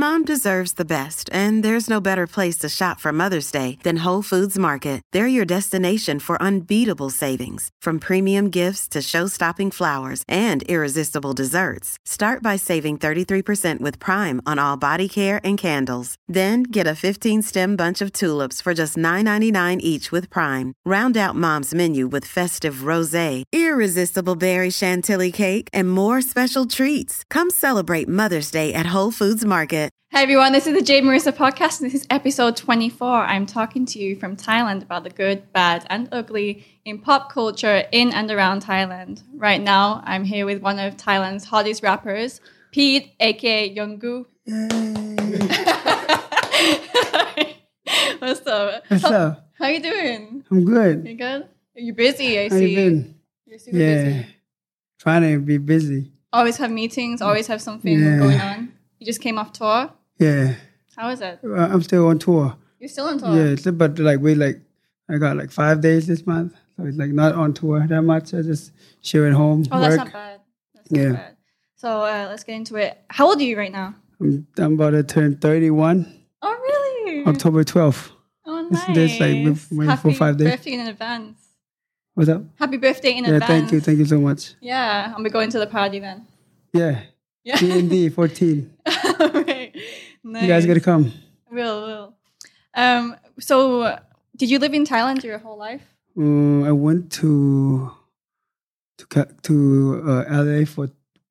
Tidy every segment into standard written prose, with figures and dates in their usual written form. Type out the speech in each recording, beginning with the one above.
Mom deserves the best, and there's no better place to shop for Mother's Day than Whole Foods Market. They're your destination for unbeatable savings, from premium gifts to show-stopping flowers and irresistible desserts. Start by saving 33% with Prime on all body care and candles. Then get a 15-stem bunch of tulips for just $9.99 each with Prime. Round out Mom's menu with festive rosé, irresistible berry chantilly cake, and more special treats. Come celebrate Mother's Day at Whole Foods Market. Hey everyone, this is the Jade Marissa podcast, and this is episode 24. I'm talking to you from Thailand about the good, bad, and ugly in pop culture in and around Thailand. Right now, I'm here with one of Thailand's hottest rappers, Pete, aka Younggu. What's up? What's up? How you doing? I'm good. You good? You're busy, I How see. you been? You're super busy. Trying to be busy. Always have meetings, always have something going on. You just came off tour? Yeah. How is it? I'm still on tour. You're still on tour? Yeah, but I got 5 days this month. So it's not on tour that much. I just chill at home, Oh, work. that's not bad. That's not bad. So let's get into it. How old are you right now? I'm about to turn 31. Oh, really? October 12th. Oh, nice. This waiting for 5 days. Happy birthday in advance. What's up? Happy birthday in advance. Thank you so much. Yeah, I'm going to the party then. Yeah. D&D 14. Right. Nice. You guys gotta come. Will. So, did you live in Thailand your whole life? I went to LA for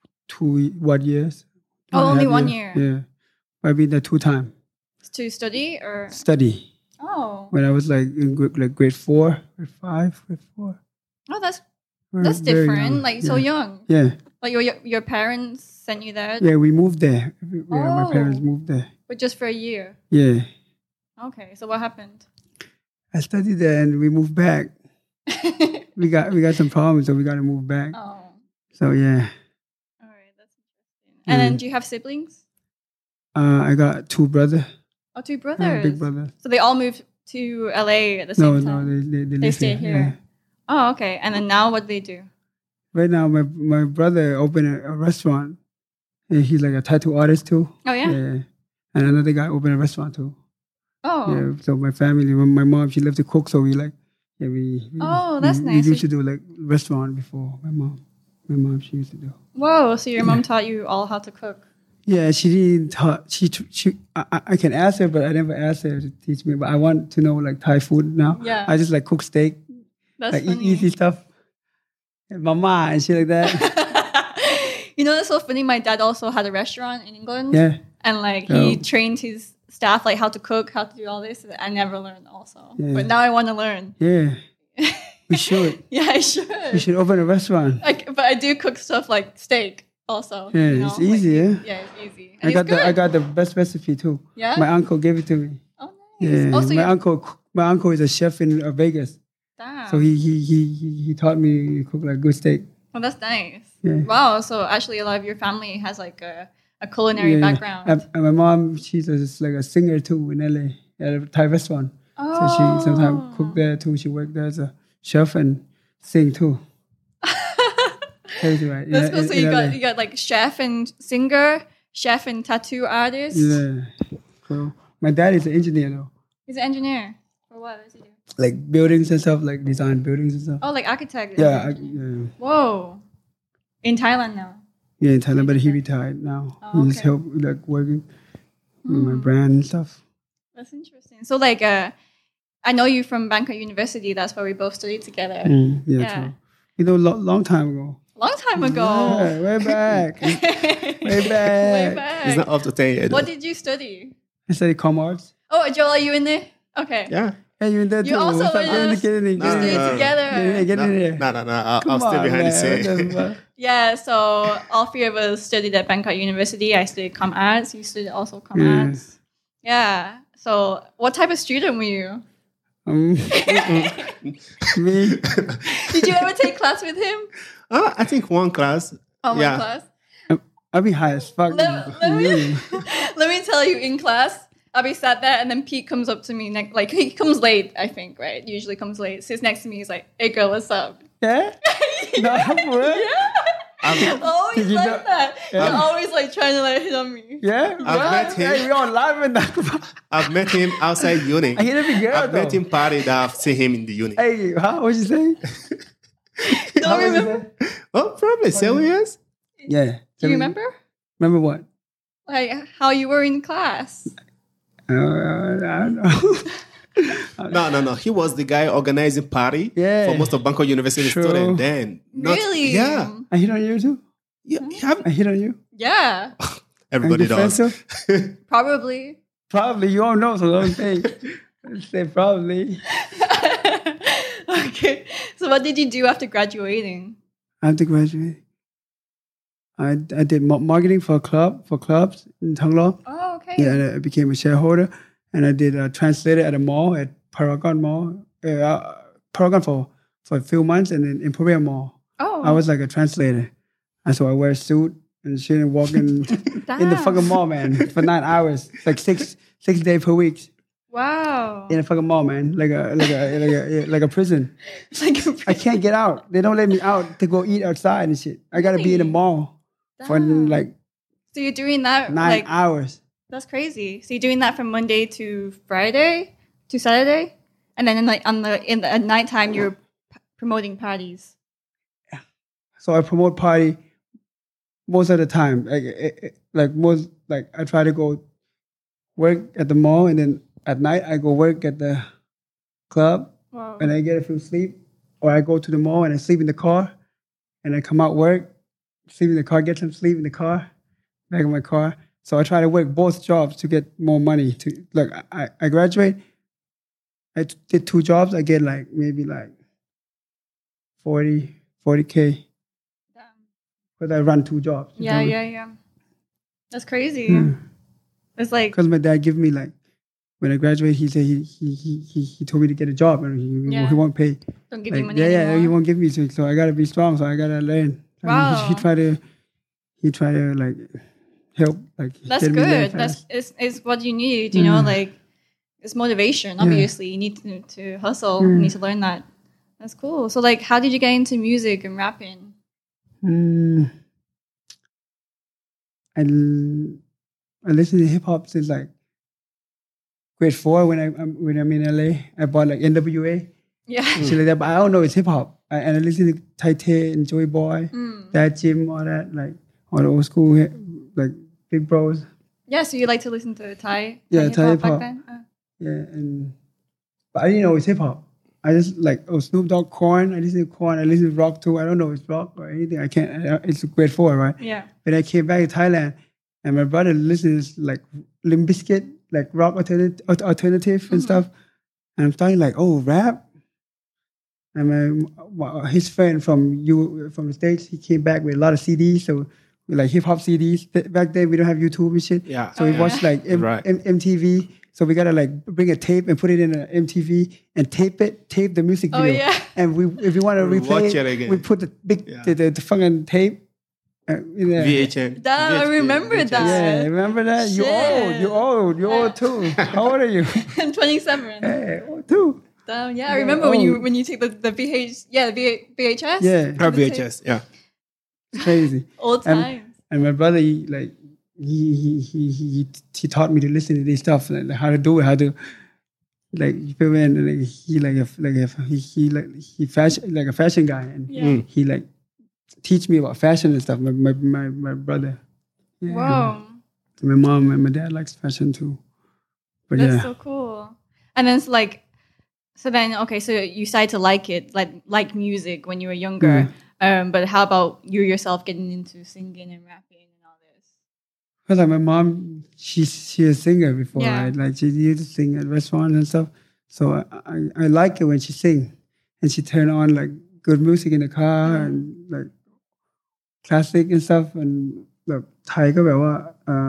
1 year. Oh, only 1 year. Yeah. I've been there 2 times. To study or? Study. Oh. When I was in grade 4, grade 5, grade 4. Oh, that's Very different. young. So young. Yeah. Like your parents sent you there? Yeah, we moved there. My parents moved there. But just for a year? Yeah. Okay, so what happened? I studied there and we moved back. we got some problems, so we got to move back. Oh. So yeah. All right, that's interesting. And then do you have siblings? I got 2 brothers. Oh, 2 brothers. Big brothers. So they all moved to LA at the same time? No, they live stayed here. Yeah. Oh, okay. And then now what do they do? Right now, my brother opened a restaurant. And he's like a tattoo artist too. Oh, yeah? Yeah. And another guy opened a restaurant too. Oh. Yeah. So my family, my mom, she loved to cook, so we Oh, that's nice. We used to do restaurant before. My mom, she used to do. Whoa! So your mom taught you all how to cook? Yeah, she didn't taught. I can ask her, but I never asked her to teach me. But I want to know Thai food now. Yeah. I just cook steak. That's funny. Easy stuff. And mama and shit like that. You know, that's so funny. My dad also had a restaurant in England. Yeah. And he trained his staff how to cook, how to do all this. I never learned also. Yeah. But now I want to learn. Yeah. We should. Yeah, I should. We should open a restaurant. But I do cook stuff like steak also. Yeah, it's easy, yeah? Yeah, it's easy. And I got the best recipe too. Yeah? My uncle gave it to me. Oh, nice. Yeah. Oh, so My uncle is a chef in Vegas. Damn. So he taught me to cook good steak. Oh, that's nice. Yeah. Wow. So actually, a lot of your family has a culinary background. And my mom, she's a singer too in LA at a Thai restaurant. Oh. So she sometimes cook there too. She worked there as a chef and sing too. Crazy, right? That's cool. So you got chef and singer, chef and tattoo artist. Yeah. Cool. My dad is an engineer though. He's an engineer. For what does he do? Buildings and stuff, design buildings and stuff. Oh, architect. Yeah. Whoa. In Thailand now. Yeah, in Thailand, but he retired now. Oh, He's help working with my brand and stuff. That's interesting. So I know you from Bangkok University. That's where we both studied together. Yeah. True. Long time ago. Long time ago. Yeah, way back. way back. It's not up to date yet. What did you study? I studied com arts. Oh, Joel, are you in there? Okay. Yeah. Hey, you in there too? You also Get in we studied together. Get in there. No. I'll stay behind the scene. Yeah, so all 3 of us studied at Bangkok University. I studied com arts. You studied also com arts. Yeah. So what type of student were you? Me. Did you ever take class with him? I think one class. One class? I'll be high as fuck. Let me tell you, in class, Abby sat there and then Pete comes up to me, he comes late, I think, right? Usually comes late. Sits next to me, he's like, hey girl, what's up? Yeah? No, for real? Yeah. Always Did you like know- that. Yeah. You're always like trying to like hit on me. Yeah, met him. Hey, we on live and that. I've met him outside uni. I hit every girl I've met though. him party that I've seen him in the uni. Hey, huh? What you say? Don't How was remember. it? Oh, probably 7 years. Yeah. Do you remember? Remember what? Like how you were in class? I don't know. No. He was the guy organizing party Yeah. for most of Bangkok University True. students then. Really? Yeah. I hit on you too? I hit on you? Yeah. Everybody And your friends does. too? Probably. Probably. You don't know, so don't say. Say probably. Okay. So what did you do after graduating? After graduating, I did marketing for clubs in Thanglo. Oh, okay. Yeah, and I became a shareholder, and I did a translator at a mall at Paragon Mall, Paragon for a few months, and then Emporia Mall. Oh. I was like a translator, and so I wear a suit and shit and walk in the fucking mall, man, for 9 hours, like six days per week Wow. in a fucking mall, man, like a prison. Like a I can't get out. They don't let me out to go eat outside and shit. I gotta be in the Really? mall for Damn. like So you're doing that 9 like hours. that's crazy. So you're doing that from Monday to Friday to Saturday, and then at nighttime you're promoting parties. So I promote party most of the time. Like I try to go work at the mall, and then at night I go work at the club, Wow. and I get a few sleep, or I go to the mall and I sleep in the car, and I come out work, sleep in the car, get some sleep in the car, back in my car. So I try to work both jobs to get more money. To like I graduate, I did 2 jobs. I get like maybe like 40K. Damn. Because I run 2 jobs. Yeah. That's crazy. Hmm. It's like Because my dad gave me like, when I graduated, he said he told me to get a job and Yeah. he won't pay. don't give you Like, money he anymore. won't give me. So I gotta be strong. So I gotta learn. So Wow. He tried to like help. Like That's get me there good. That's fast. it's what you need. You know, Mm. like it's motivation. Obviously, you need to hustle. You need to learn that. That's cool. So, like, how did you get into music and rapping? I listen to hip hop since like grade 4 when I'm in LA. I bought like NWA. Yeah. Shit like that, but I don't know it's hip hop. And I listen to Tai Tay and Joey Boy, Dad Jim, all that, like all the old school, like Big Bros. Yeah. So you like to listen to Thai? Yeah, Thai hip-hop back hip-hop. then? Yeah, but I didn't know it's hip hop. I just like Snoop Dogg, Korn. I listen to Korn. I listen to rock too. I don't know if it's rock or anything. I can't. It's grade 4, right? Yeah. But I came back to Thailand, and my brother listens like Limp Bizkit, like rock alternative and stuff. And I'm starting like, oh, rap. And his friend from the States, he came back with a lot of CDs, so like hip hop CDs. Back then we don't have YouTube and shit. Yeah. So we watched like Right. MTV. So we gotta like bring a tape and put it in an MTV and tape the music Oh, video. yeah. And if we want to We replay watch it again. we put the big Yeah. the fucking tape. In there. VHN. Damn, I remember VHS. that. Yeah, remember that? Shit. You're old too. How old are you? I'm 27. Hey, old too. Damn, yeah, I remember when old. you take the VHS. Yeah, VHS. Oh, VHS. Yeah. it's crazy. Old And- times. And my brother, he taught me to listen to this stuff, like how to do it, how to like you feel me? And he fashion like a fashion guy, and Yeah. he like teach me about fashion and stuff. My brother. Yeah. Wow. My mom and my dad likes fashion too. But That's yeah. so cool. And then so you started to like it, like music when you were younger. But how about you yourself getting into singing and rapping and all this? Because like my mom, she's a singer before, Yeah. right? Like she used to sing at restaurants and stuff. So I like it when she sing, and she turn on like good music in the car and like classic and stuff. And แบบไทยก็แบบว่า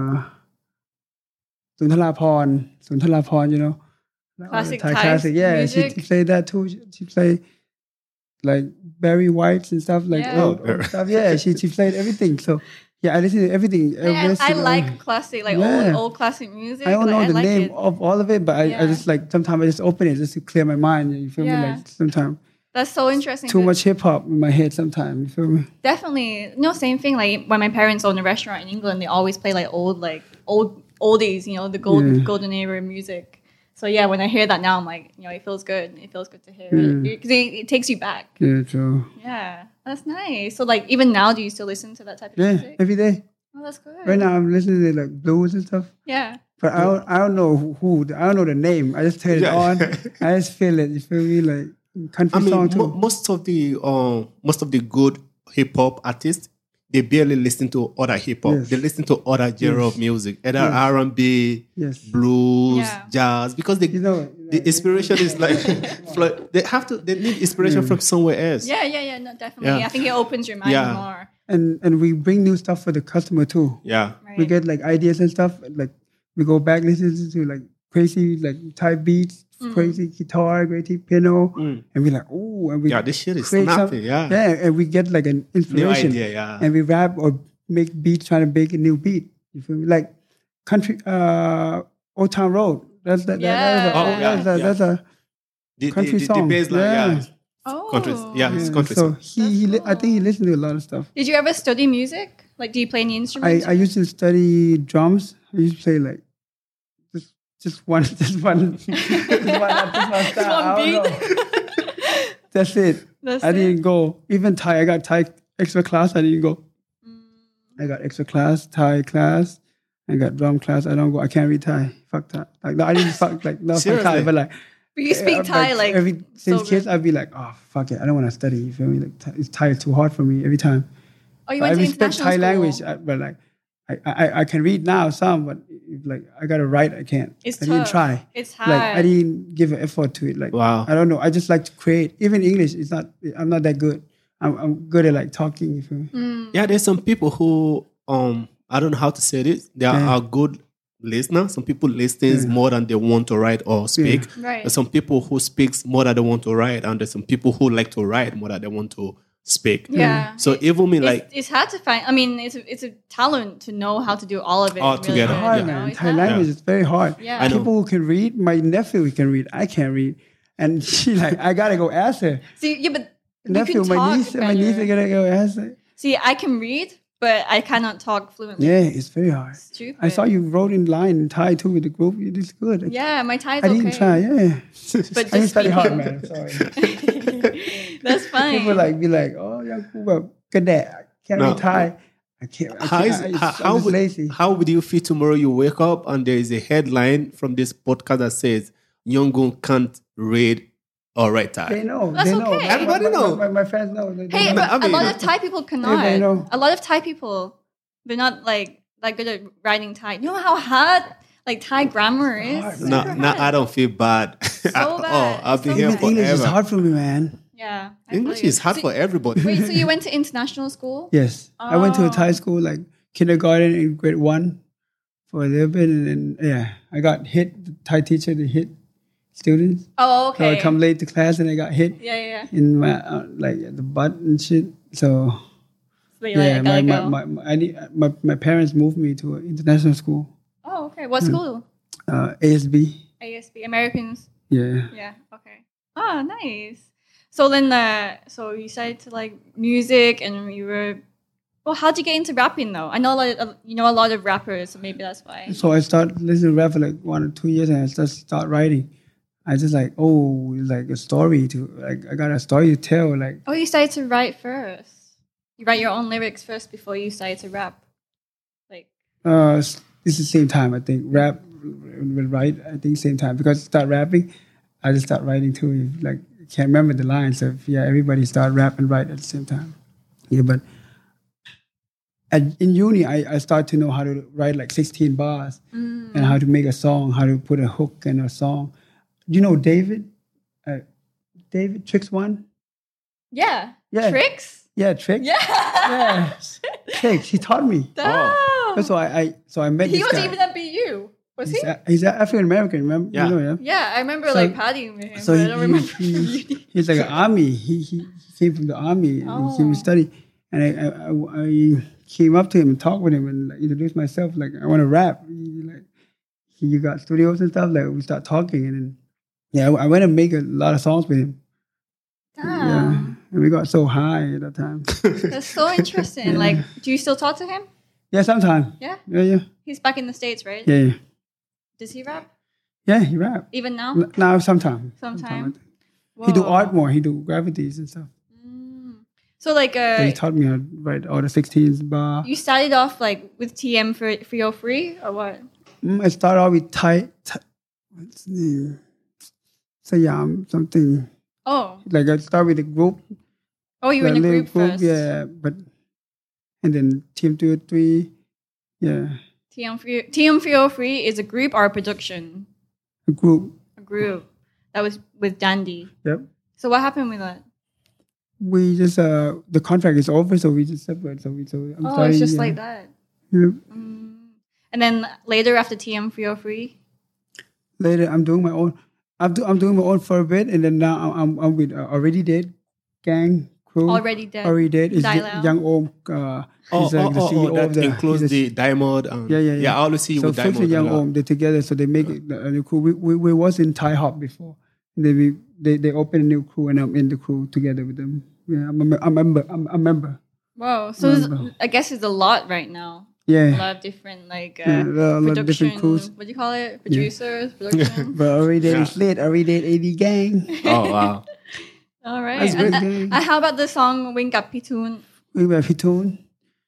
สุนทราภรณ์ you know, Classic Thai Thai classic. Yeah, music. she play that too. She play like Barry White and stuff, like Yeah. old stuff. Yeah, she played everything. So yeah, I listen to everything. I like classic, like Yeah. old classic music. I don't know like, the name it. of all of it, but I Yeah. just like sometimes I just open it just to clear my mind. You feel me? Yeah. Like sometimes That's so interesting. Too much hip hop in my head sometimes. You feel me? Definitely. No, same thing. Like when my parents owned a restaurant in England, they always play like old oldies, you know, the golden era music. So yeah, when I hear that now, I'm like, you know, it feels good. It feels good to hear it because it takes you back. Yeah, true. Yeah, that's nice. So like even now, do you still listen to that type of Yeah, music? every day. Oh, that's good. Right now, I'm listening to like blues and stuff. Yeah. But I don't know who. I don't know the name. I just turn it on. I just feel it. You feel me? Like country song too. Most of the good hip hop artists, they barely listen to other hip hop. Yes. They listen to other genre of music, either R&B, Yes. blues, jazz, because the inspiration is like they need inspiration from somewhere else. Yeah. No, definitely. Yeah. I think it opens your mind more. And we bring new stuff for the customer too. Yeah. Right. We get like ideas and stuff. Like we go back listen to like crazy like type beats, crazy guitar, crazy piano, and we're like, oh, and we this shit is create snapping. Yeah. and we get like an inspiration. New idea. Yeah. And we rap or make beats, trying to make a new beat. You feel me? Like country, Old Town Road. That's a country song. The bass line, Oh. country. Yeah, it's country. So song. I think he listened to a lot of stuff. Did you ever study music? Like, do you play any instruments? I used to study drums. I used to play like just one style. I don't know. That's it. I didn't go. Even Thai, I got Thai extra class. I didn't go. I got extra class, Thai class. I got drum class. I don't go. I can't read Thai. Fuck that. Like no, I didn't fuck like no fuck Thai, but like. But you speak Thai like since kids, I'd be like, oh fuck it, I don't want to study. You feel me? Like it's Thai too hard for me every time. Oh, you But went I to respect international Thai school. language, but like I can read now some, but like I gotta write, I can't. It's I didn't tough. try. It's hard. Like I didn't give an effort to it. Like Wow. I don't know. I just like to create. Even English, it's not. I'm not that good. I'm good at like talking. You feel me? Yeah, there's some people who I don't know how to say this. They are good listeners. Some people listen more than they want to write or speak. Right. There's some people who speaks more than they want to write, and there's some people who like to write more than they want to speak. Yeah. So even me like it's hard to find. I mean, it's a talent to know how to do all of it. All really together. good, Hard you know? man. It's Thai hard. language is very hard. Yeah. I know. People who can read. My nephew can read. I can't read, and she like I gotta go ask her. See, yeah, but you Nephew, can my talk niece are better. gonna go ask her. See, I can read, but I cannot talk fluently. Yeah, it's very hard. Stupid. I saw you wrote in line in Thai too with the group. You did good. Yeah, my Thai is I okay. didn't try. Yeah, But I didn't just study hard, speaking. man. I'm sorry. That's fine. People like be like, oh, young people, good day. Can't No. read Thai. I can't. I'm just lazy. how would you feel tomorrow you wake up and there is a headline from this podcast that says Yongun can't read or write Thai? They know. That's they know. okay. Everybody know. My friends know. They Hey, know. but I mean- a lot of Thai people cannot. Everybody know. A lot of Thai people, they're not like good at writing Thai. You know how hard like Thai grammar is? hard, No, Super no, hard. I don't feel bad. So Oh, bad. I'll be So here bad. English is forever. hard for me, man. Yeah. I feel English you. is hard So- for everybody. Wait, so you went to international school? Yes, I went to a Oh. Thai school like kindergarten in grade 1 for a little bit, and then I got hit. The Thai teacher they hit students. Oh, So I okay. come late to class and I got hit Yeah. in my like at the butt and shit. So So you're like, I gotta go. my parents moved me to an international school, Oh, okay. What school? ASB. ASB, Americans. Yeah. Yeah. Okay. Oh, nice. So then, so you started to like music, and you were. Well, how'd you get into rapping though? I know you know a lot of rappers, so maybe that's why. So I started listening to rap for like 1 or 2 years, and I just start writing. I just like, oh, it's like a story to like. I got a story to tell. Like, Oh, you started to write first. You write your own lyrics first before you started to rap. Like, it's the same time. I think rap will write. I think same time because I start rapping, I just start writing too. Like, I can't remember the lines. So everybody start rap and write at the same time. Yeah, but in uni, I start to know how to write like 16 bars and how to make a song, how to put a hook in a song. You know David? David Tricks One? yeah. Yeah. Tricks? Yeah, Tricks. Yeah. Yeah. Tricks. He taught me. Oh. So I met He this was guy. even at BU. Was he? He's African American, remember? Yeah. You know, Yeah, I remember So- like partying with him, So but I don't remember. he's like an army. He came from the army. And he came to study, and I came up to him and talked with him and like, introduced myself. Like I want to rap. You got studios and stuff. Like we start talking, and then I went and make a lot of songs with him. Yeah, and we got so high at that time. That's so interesting. Like, do you still talk to him? Yeah, sometimes. Yeah? Yeah. He's back in the States, right? Yeah. Does he rap? Yeah, he rap. Even now? Now, sometimes. Sometime? He do Whoa. art more. He do gravities and stuff. So, like, So he taught me how to write all the 16s bar. you started off, like, with TM 303 or what? I started off with what's the name? Sayam, something. Oh. Like I started with a group. Oh, you were in a little group first. Yeah, and then Team 203, yeah. TM 303 is a group or a production? A group. A group. That was with Dandy. Yep. So what happened with that? We just, the contract is over, so we just separate. So I'm sorry. It's just like that. Yep. And then later after TM 303? Later, I'm doing my own. I'm doing my own for a bit, and then now I'm with Already Dead gang crew. Already Dead. Already Dead is Dial Young Om. He's the CEO that of the. includes the Diamond. Yeah. I always see you So with Fix Diamond. and Young Om, they're together, so they make it a new crew. We was in Thai Hop before. And then they opened a new crew, and I'm in the crew together with them. Yeah, I'm a member. Wow. So I guess it's a lot right now. A Yeah. lot of different like A lot of production. different crews. What do you call it? Producers, production. But Already Dead is lit. Already Dead 80 gang. Oh, wow. All right. That's good, And how about the song Wing Up Pitun? We were Pitun.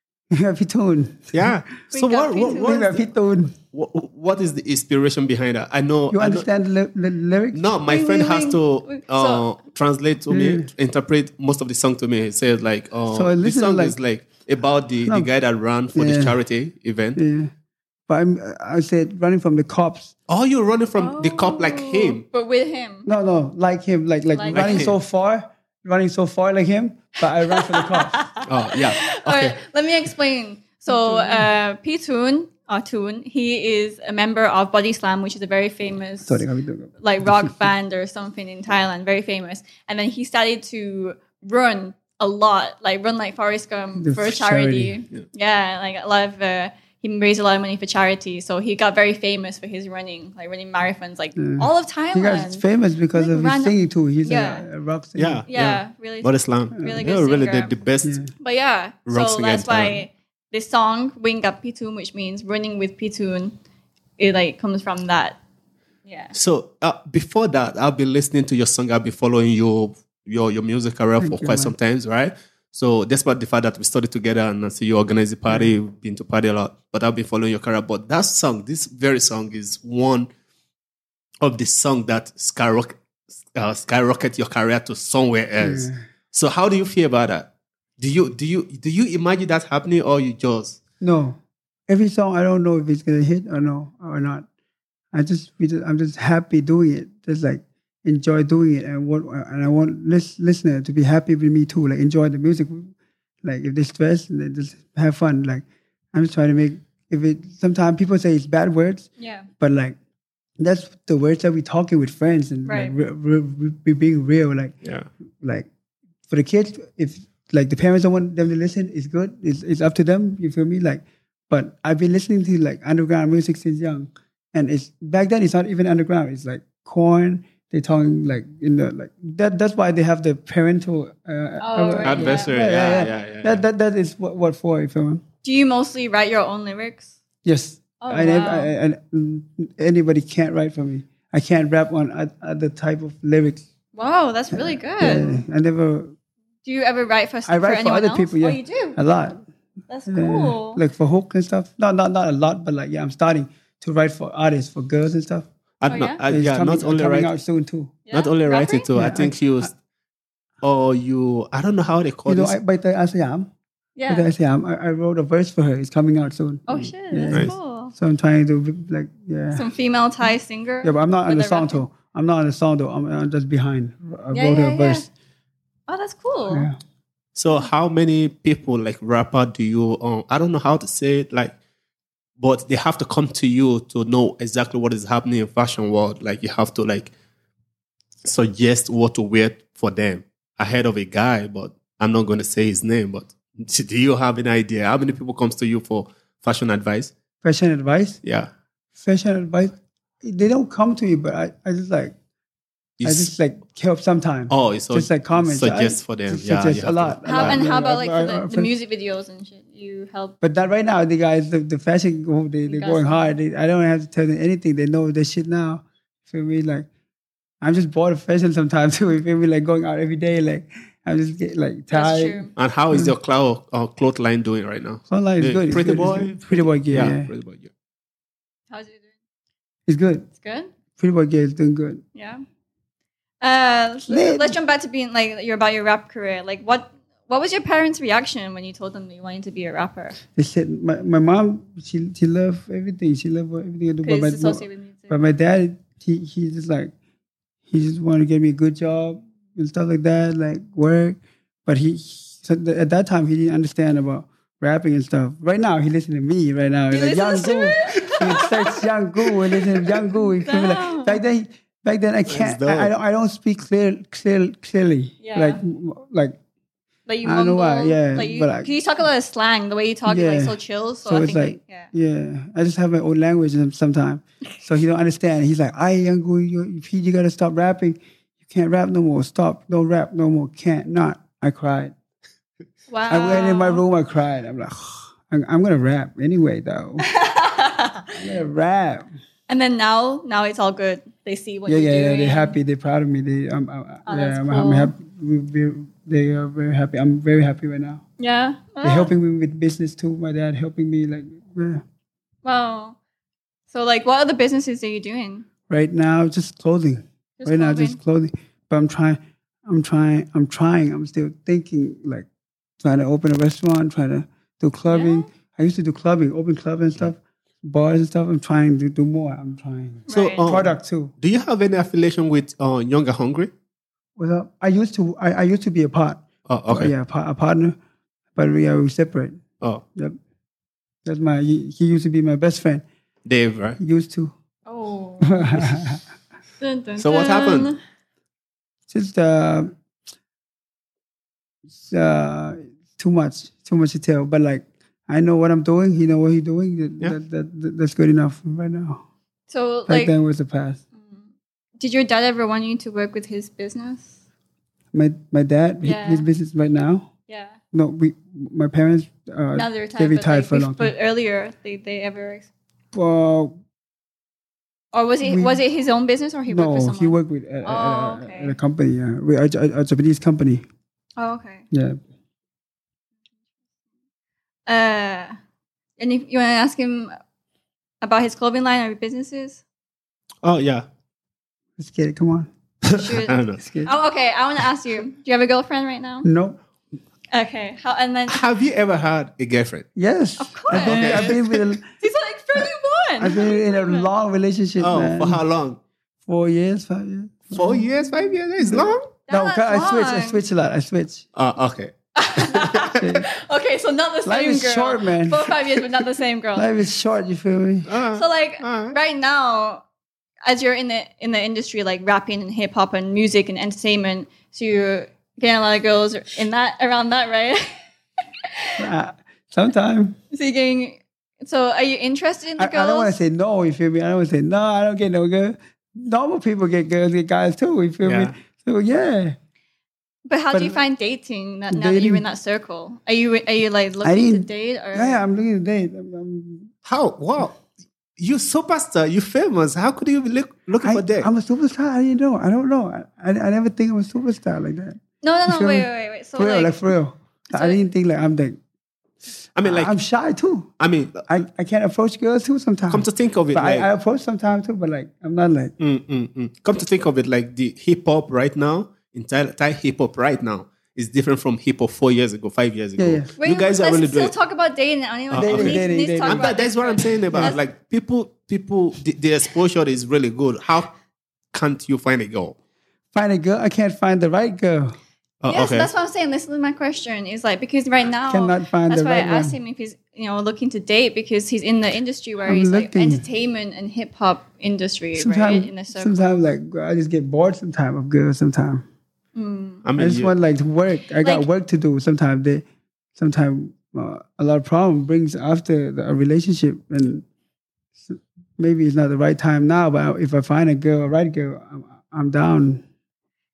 Yeah. So We got Pitun. We were Pitun. what is the inspiration behind that? I know. You understand the lyrics? No, my Wing, friend wing, has wing. to So- translate to me, interpret most of the song to me. He says like, So this listen, song like- is like about the guy that ran for this charity event. Yeah. But I said running from the cops. Oh, you're running from the cop like him. But with him. No, like him, like running him. so far like him. But I ran from the cops. Oh, yeah. All Okay. right, let me explain. So Pitun, Toon, he is a member of Body Slam, which is a very famous like rock band or something in Thailand, very famous. And then he started to run a lot, run like Forrest Gump for charity. Yeah, like a lot of he raised a lot of money for charity. So he got very famous for his running, like running marathons, all of Thailand. He got famous because of his singing too. He's a rock singer. Yeah, really. Body Slam. Really They're good really singer. the best. But yeah, rock so singer that's in Thailand. why this song Wing Up Pitun, which means running with Pitun, it comes from that. Yeah. So before that, I've been listening to your song. I've been following your music career for quite some time, right? So despite the fact that we studied together and I see you organize the party, we've been to party a lot, but I've been following your career. But that song, this very song, is one of the songs that skyrocket your career to somewhere else. So how do you feel about that? Do you imagine that happening, or you just No? Every song I don't know if it's gonna hit or not. I'm just happy doing it. Just like enjoy doing it, and I want listener to be happy with me too. Like enjoy the music. Like if they stress, then just have fun. Like I'm just trying to make sometimes people say it's bad words. Yeah. But like that's the words that we talking with friends and Right. we being real. Like yeah. like for the kids, if like the parents don't want them to listen, it's good. It's up to them. You feel me? Like, but I've been listening to like underground music since young, and it's back then it's not even underground. It's like Korn. They talking like in the like that. That's why they have the parental right. Adversary. Yeah. That is what for. You feel me? Do you mostly write your own lyrics? Yes. Oh, I anybody can't write for me. I can't rap on other type of lyrics. Wow, that's really good. Yeah, I never. Do you ever write for I write for anyone other else? people. Yeah, Oh, you do? a lot. That's cool. Like for hook and stuff. No, not a lot, but like I'm starting to write for artists, for girls and stuff. yeah? Not only coming writing, out soon too. Yeah? not only writing Rapping? too. I think I don't know how they call You know, this. by the Asayam. Yeah. By the Asayam, I wrote a verse for her. It's coming out soon. Oh shit, Yeah. that's Nice. cool. So I'm trying to Some female Thai singer. Yeah, but I'm not on with the a song rapping. though. I'm not on the song though. I'm just behind. I Yeah, wrote yeah, a verse. Oh, that's cool. Yeah. So how many people like rapper do you? I don't know how to say it. But they have to come to you to know exactly what is happening in fashion world. Like you have to suggest what to wear for them ahead of a guy. But I'm not going to say his name. But do you have an idea how many people comes to you for fashion advice? Fashion advice. Yeah. Fashion advice. They don't come to me, but I just like I just like help sometimes. Oh, it's just like comments. Suggest for them. Suggest a lot. How about like for the music videos and shit? You help. But that right now, the guys, the fashion, they're going hard. I don't have to tell them anything. They know this shit now. Feel me? Like I'm just bored of fashion sometimes too. You feel me? Like going out every day, like I'm just get like tired. That's true. And how is your cloth line doing right now? Cloth line is good. Pretty boy, Pretty boy gear. Yeah. Pretty boy gear. How's it doing? It's good. It's good. Pretty boy gear is doing good. Yeah. Let's jump back to being like about your rap career. Like what was your parents' reaction when you told them that you wanted to be a rapper? They said my mom she loved everything. She loved everything I do. Because it's associated with music. But my dad he just like he just wanted to get me a good job and stuff like that, like work. But at that time he didn't understand about rapping and stuff. Right now he listens to me. Right now he like Young to Gu. He search Young Gu and listen to Young Gu. Like, back then I can't. I don't speak clearly. Yeah. Like you I don't know why. Yeah. Like you talk a lot of slang. The way you talk is like so chill. So I it's think yeah. I just have my own language sometimes. So he don't understand. He's like, Young Gu, you gotta stop rapping. You can't rap no more. Stop. Don't rap no more. Can't not. I cried. Wow. I went in my room. I cried. I'm like, I'm gonna rap anyway though. I'm gonna rap. And then now it's all good. They see what you're doing. Yeah, they're happy. They're proud of me. I'm happy. They are very happy. I'm very happy right now. Yeah. They're helping me with business too. My dad helping me yeah. Wow. So like, what other businesses are you doing? Right now, just clothing. Now, just clothing. But I'm trying. I'm still thinking like trying to open a restaurant, trying to do clubbing. Yeah. I used to do clubbing, open club and stuff. Bars and stuff. I'm trying to do more. I'm trying. So product too. Do you have any affiliation with Younger Hungry? Well, I used to be a part. Oh, okay. A partner, but we separate. Oh, yep. That's he used to be my best friend. Dave, right? He used to. Oh. Dun, dun, so what happened? Just too much to tell. But like I know what I'm doing. He know what he's doing. That's good enough right now. So back then was the past. Did your dad ever want you to work with his business? My dad, his business right now. Yeah. No, my parents. Now they're retired. They retired for a long time. But earlier, they ever. Well. Or was it his own business, or he worked with someone? No, he worked with at a company. Yeah, a Japanese company. Oh, okay. Yeah. And if you want to ask him about his clothing line or businesses? Oh yeah. Let's get it. Come on. I don't know. Oh, okay. I want to ask you. Do you have a girlfriend right now? No. Okay. Have you ever had a girlfriend? Yes. Of course. I've been with. He's like 31. I've been in a long relationship. Oh, man. for how long? 4 years, 5 years. 4 years, 5 years? That is long. I switch a lot. I switch. Okay. Okay, so not the same Life is girl. short, man. 4 or 5 years, but not the same girl. Life is short. You feel me? So like right now, as you're in the industry, like rapping and hip hop and music and entertainment, so you're getting a lot of girls around that, right? Sometimes. So are you interested in the girls? I don't want to say no. You feel me? I don't want to say no. I don't get no girl. Normal people get girls, get guys too. You feel me? So yeah. But how do you find dating now that you're in that circle? Are you like looking to date? Or? Yeah, I'm looking to date. How? Wow. You're superstar. You're famous. How could you be looking for date? I'm a superstar. I didn't know. I don't know. I never think I'm a superstar like that. No. Wait. So for real. So I didn't think like I'm like. I mean, like I'm shy too. I mean, I can't approach girls too sometimes. Come to think of it, but like, I approach sometimes too. But like I'm not like. Come to think of it, like the hip hop right now, Thai hip hop right now is different from hip hop 4 years ago, 5 years ago. Yeah. Wait, you guys are really doing. Let's still talk about dating. Dating. That's what I'm saying about. Like people, the exposure is really good. How can't you find a girl? Find a girl? I can't find the right girl. Yes, that's what I'm saying. This is my question. Is like because right now, cannot find that's the why right I asked one. him if he's looking to date because he's in the industry where he's like entertainment and hip hop industry, right? In the circle. Sometimes like I just get bored sometimes of girls. Sometimes I just want like to work. I got work to do. Sometimes a lot of problem brings after a relationship, and maybe it's not the right time now. But if I find a right girl, I'm down.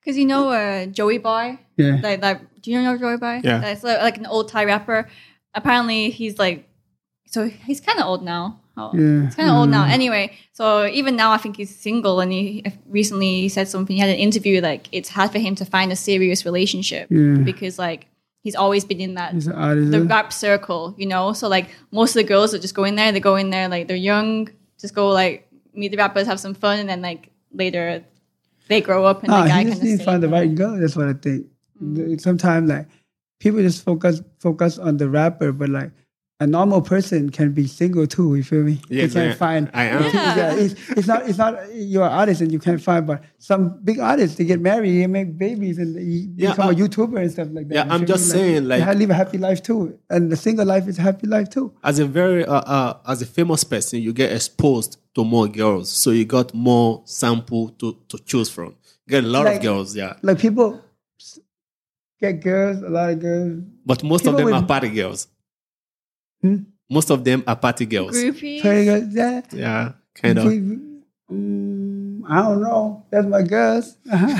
Because you know Joey Boy? Yeah. Like, do you know Joey Boy? Yeah. That's like an old Thai rapper. Apparently, he's like, so he's kind of old now. Oh, Yeah. he's kind of old now. Anyway, so even now, I think he's single, and he recently said something. He had an interview like it's hard for him to find a serious relationship because like he's always been in that He's an artist. the rap circle, you know. So like most of the girls that just go in there, they go in there like they're young, just go like meet the rappers, have some fun, and then like later they grow up and the guy he kind just of needs to find the right girl. That's what I think. Sometimes like people just focus on the rapper, but like a normal person can be single too. You feel me? Yes, you can't find. I am. Yeah. It's not you're an artist and you can't find, but some big artists they get married and make babies and they become a YouTuber and stuff like that. Yeah, You I'm feel just me? saying, like- they live a happy life too, and the single life is a happy life too. As a very as a famous person, you get exposed to more girls, so you got more sample to choose from. You get a lot of Like- girls, yeah, Like people get girls, a lot of girls. but most of people them with- are party girls. Hmm? Most of them are party girls. Groupies. Pretty girls, yeah. Yeah, kind of. I don't know. That's my girls.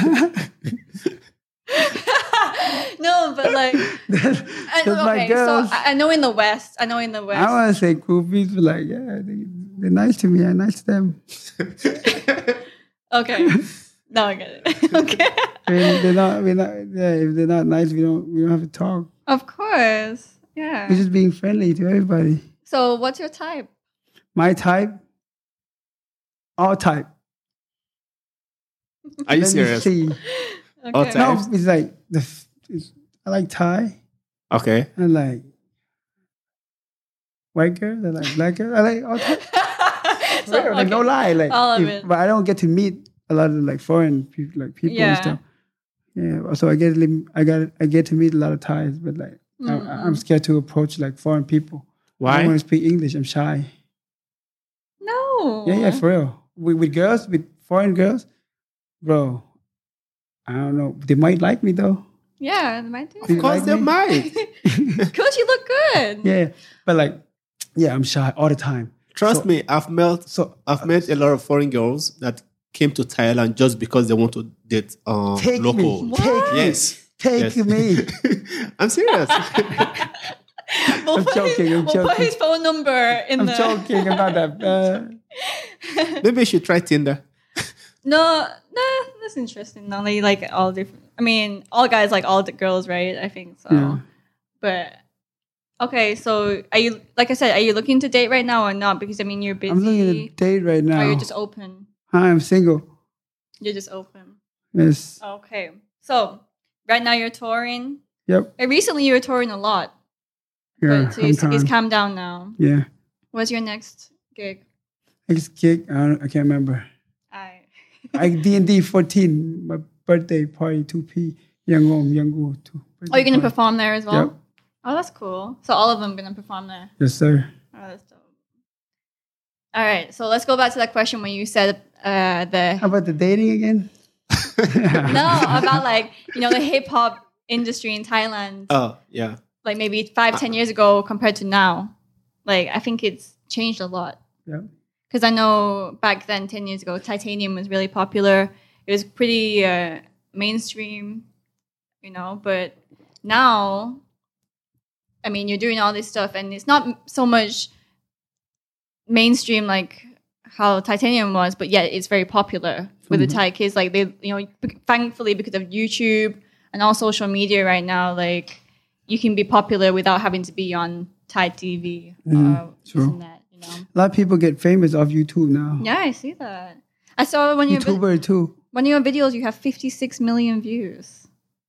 No, but like, That's my okay. girls. So I know in the West. I want to say groupies, but like, yeah, they're nice to me. I'm nice to them. Okay. Now I get it. Okay. We're not. Yeah, if they're not nice, we don't have to talk. Of course. Yeah. We're just being friendly to everybody. So what's your type? My type, all type. Are you Let me serious? see. Okay. All type. No, it's like I like Thai. Okay. I like white girls. I like black girls. I like all type. So, Real, like, no okay. lie, like All of it. but I don't get to meet a lot of like foreign people, like people Yeah. and stuff. Yeah, so I get to meet a lot of Thais, but like I'm scared to approach like foreign people. I Why? don't want to speak English. I'm shy. No. Yeah, for real. With girls, with foreign girls, bro. I don't know. They might like me though. Yeah, they might do. Do you Of course like they me? might. Because you look good. Yeah, but like, yeah, I'm shy all the time. Trust me, I've met a lot of foreign girls that came to Thailand just because they want to date Take local. me. Take me. Yes. Take Yes. me. I'm serious. We'll I'm put joking, I'm we'll put joking. his phone number in I'm the. joking about that. Maybe you should try Tinder. No, that's interesting. No, they like all different. I mean, all guys like all the girls, right? I think so. Yeah. But okay, so are you? Like I said, are you looking to date right now or not? Because I mean, you're busy. I'm looking at date right now. Or you're just open. I'm single. You're just open. Yes. Okay, so right now you're touring. Yep. Recently, you were touring a lot, Yeah. but so it's sometime. calmed down now. Yeah. What's your next gig? Next gig, I can't remember. I. D&D 14, my birthday party, 2P, Yangon, 2. Oh, you're gonna perform there as well. Yep. Oh, that's cool. So all of them gonna perform there. Yes, sir. Oh, that's dope. All right, so let's go back to that question when you said the How about the dating again? no about like the hip hop industry in Thailand, Oh, yeah. like maybe 5-10 years ago compared to now. Like I think it's changed a lot. Yeah. Because I know back then, 10 years ago, Titanium was really popular. It was pretty mainstream, but now, I mean, you're doing all this stuff and it's not so much mainstream like how Titanium was, but yet it's very popular with the Thai kids. Like they, thankfully because of YouTube and all social media right now, like you can be popular without having to be on Thai TV or this true. and that, A lot of people get famous off YouTube now. Yeah, I see that. I saw one YouTuber too. of your videos, you have 56 million views.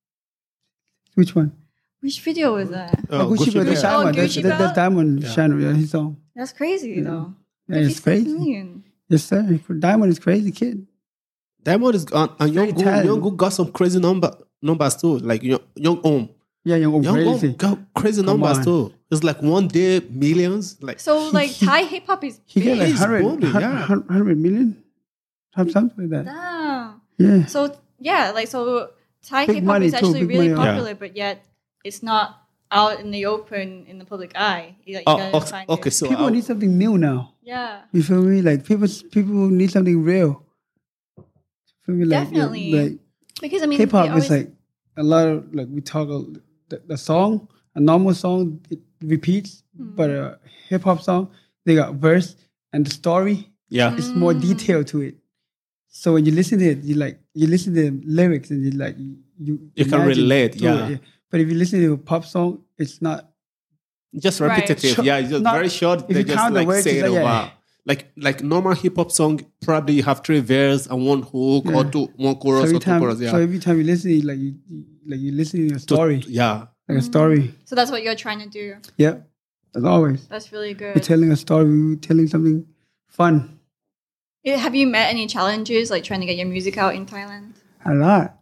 Which one? Which video was that? Gucci Belt, Belt. Diamond. Gucci That's Belt? Diamond channel. Yeah, his song. That's crazy, though. Yeah, it's 56 crazy. million. Yes, sir. Diamond is crazy kid. Diamond is and very talented. Young got some crazy numbers too. Like Young Yeah, young crazy. got crazy Come numbers on. too. It's like one day millions. Like So, like, Thai hip hop is He get like big. 100 million. Something like that. Damn. Yeah. So, yeah, like, so Thai Big hip hop money is too, actually big really money. popular, but yet it's not out in the open in the public eye. You oh, gotta find okay, it. so People need something new now. Yeah. You feel me? Like people need something real. Feel me? Like, Definitely. Like Because I mean, hip hop they is like a lot of like we talk the song, a normal song it repeats, but a hip hop song they got verse and the story. Yeah. It's more detail to it. So when you listen to it, you listen to the lyrics and you You can imagine relate, to yeah. it. But if you listen to a pop song, it's not. Just Right. repetitive. Yeah, it's just Not- very short. if They you just count the like words, say it it's like, over. yeah. Like normal hip hop song, probably you have 3 verse and 1 hook or one chorus or 2 chorus. Yeah. So every time you listen, you listen to a story, Yeah. like a story. So that's what you're trying to do. Yeah, as always. That's really We're good. telling a story. We're telling something fun. Have you met any challenges like trying to get your music out in Thailand? A lot.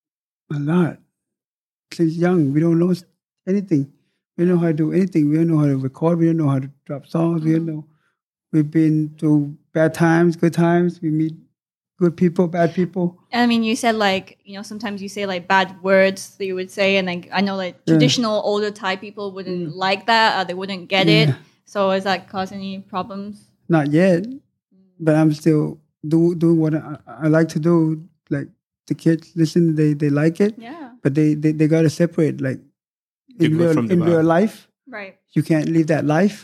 Since young, we don't know anything. We don't know how to do anything. We don't know how to record. We don't know how to drop songs. We don't know. We've been through bad times, good times. We meet good people, bad people. And I mean, you said like, sometimes you say like bad words that you would say. And like, I know like traditional older Thai people wouldn't like that or they wouldn't get it. Yeah. So has that caused any problems? Not yet, but I'm still doing what I like to do. Like the kids listen, they like it, Yeah. but they got to separate. Like The in good from the real bad. life, Right. you can't live that life.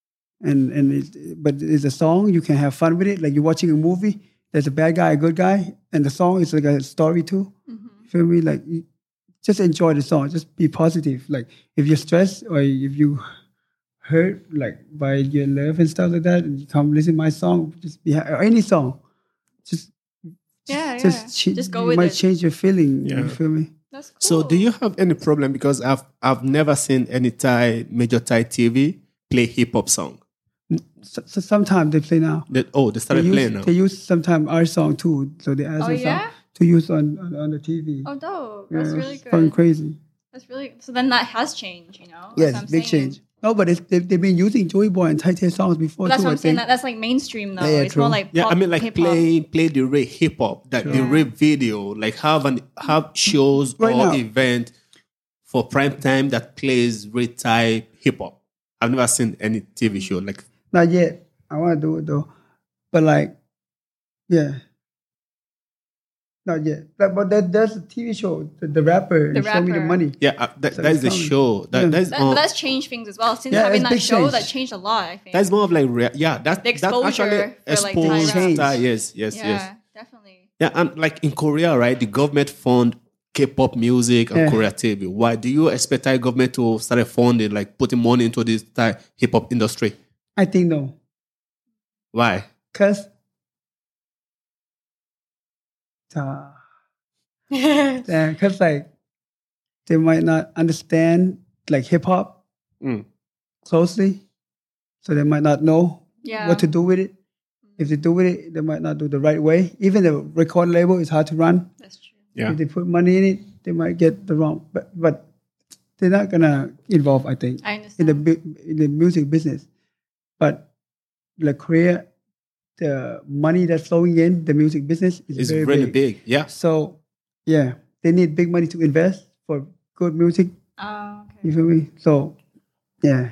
But it's a song. You can have fun with it. Like you're watching a movie. There's a bad guy, a good guy, and the song is like a story too. Mm-hmm. You feel me? Like you just enjoy the song. Just be positive. Like if you're stressed or if you hurt like by your love and stuff like that, and you come listen to my song, just be or any song. Just Just go you with might it. change your feeling. Yeah. You feel me? That's cool. So do you have any problem? Because I've never seen any major Thai TV play hip hop song. So sometimes they play now. They started playing now. They use sometimes our song too. So they ask Oh, us yeah? to use on the TV. Oh, dope. Yeah, That's really it's fun, good. crazy. That's really, so then that has changed, That's Yes, what I'm big saying. change. No, but they've been using Joey Boy and Thai Taste songs before But that's too. what I I'm saying. think. That's like mainstream though. Yeah, It's true. more like Yeah, pop, I mean, like hip-hop. play the rape hip hop, the rape video, like have shows Right or now. event for prime time that plays rape Thai hip hop. I've never seen any TV show like. Not yet. I want to do it though, but like, yeah, not yet. But there's a TV show, the rapper, The Show Me the rapper. Money. Yeah, that So is the it's coming. show. Yeah. That is But that's changed things as well. Since Yeah, having it's that big show, change. that changed a lot, I think. that's more of like that The exposure actually for, like, exposed Thai rap. Thai. Yes. yeah, definitely. Yeah, and like in Korea, right? The government fund K-pop music and Yeah. Korea TV. Why do you expect Thai government to start funding, like putting money into this Thai hip hop industry? I think no, Why? cause like they might not understand like hip hop Mm. closely, so they might not know Yeah. what to do with it. If they do with it, they might not do the right way. Even the record label is hard to run. That's true. Yeah. If they put money in it, they might get the wrong. But they're not gonna involve, I think, I in understand. in the music business. But like Korea, the money that's flowing in the music business is It's very really big. Yeah. So yeah, they need big money to invest for good music. Oh, okay. You feel me? So yeah,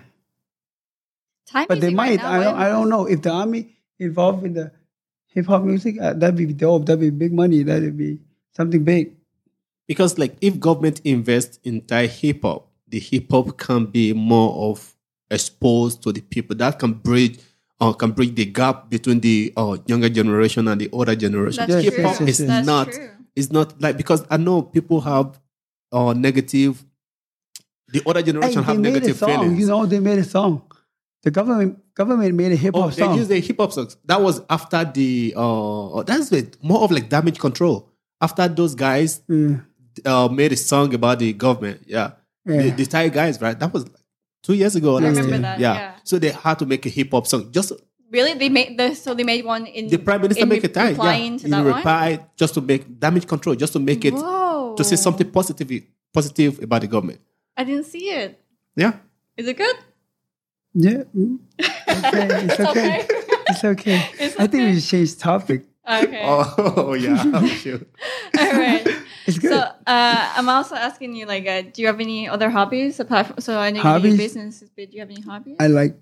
Thai but they music right might. now, I don't know if the army involved in the hip hop music. That'd be dope. That'd be big money. That'd be something big. Because like if government invests in Thai hip hop, the hip hop can be more of exposed to the people. That can bridge the gap between the younger generation and the older generation. That's Yes, true. yes, yes, is yes. That's not true. it's not like, because I know people have negative. The older generation have they made a negative song. feelings. You know, they made a song. The government made a hip hop They song. used the hip hop songs. That was after the that's it, more of like damage control. After those guys Yeah. made a song about the government. Yeah. Yeah. The Thai guys, right? That was like 2 years ago. I last remember year. that, yeah. So they had to make a hip hop song. Just Really? They made one in the prime minister in make a Thai. Yeah. replying to In that one? reply, just to make damage control, just to make it Whoa. to say something positive about the government. I didn't see it. Yeah. Is it good? Yeah. Okay. It's okay. It's okay. It's I think okay. we should change topic. Okay. Oh yeah, sure. All right. It's good. So I'm also asking you, like, do you have any other hobbies apart from? So I know you do Hobbies? business, but do you have any hobbies? I like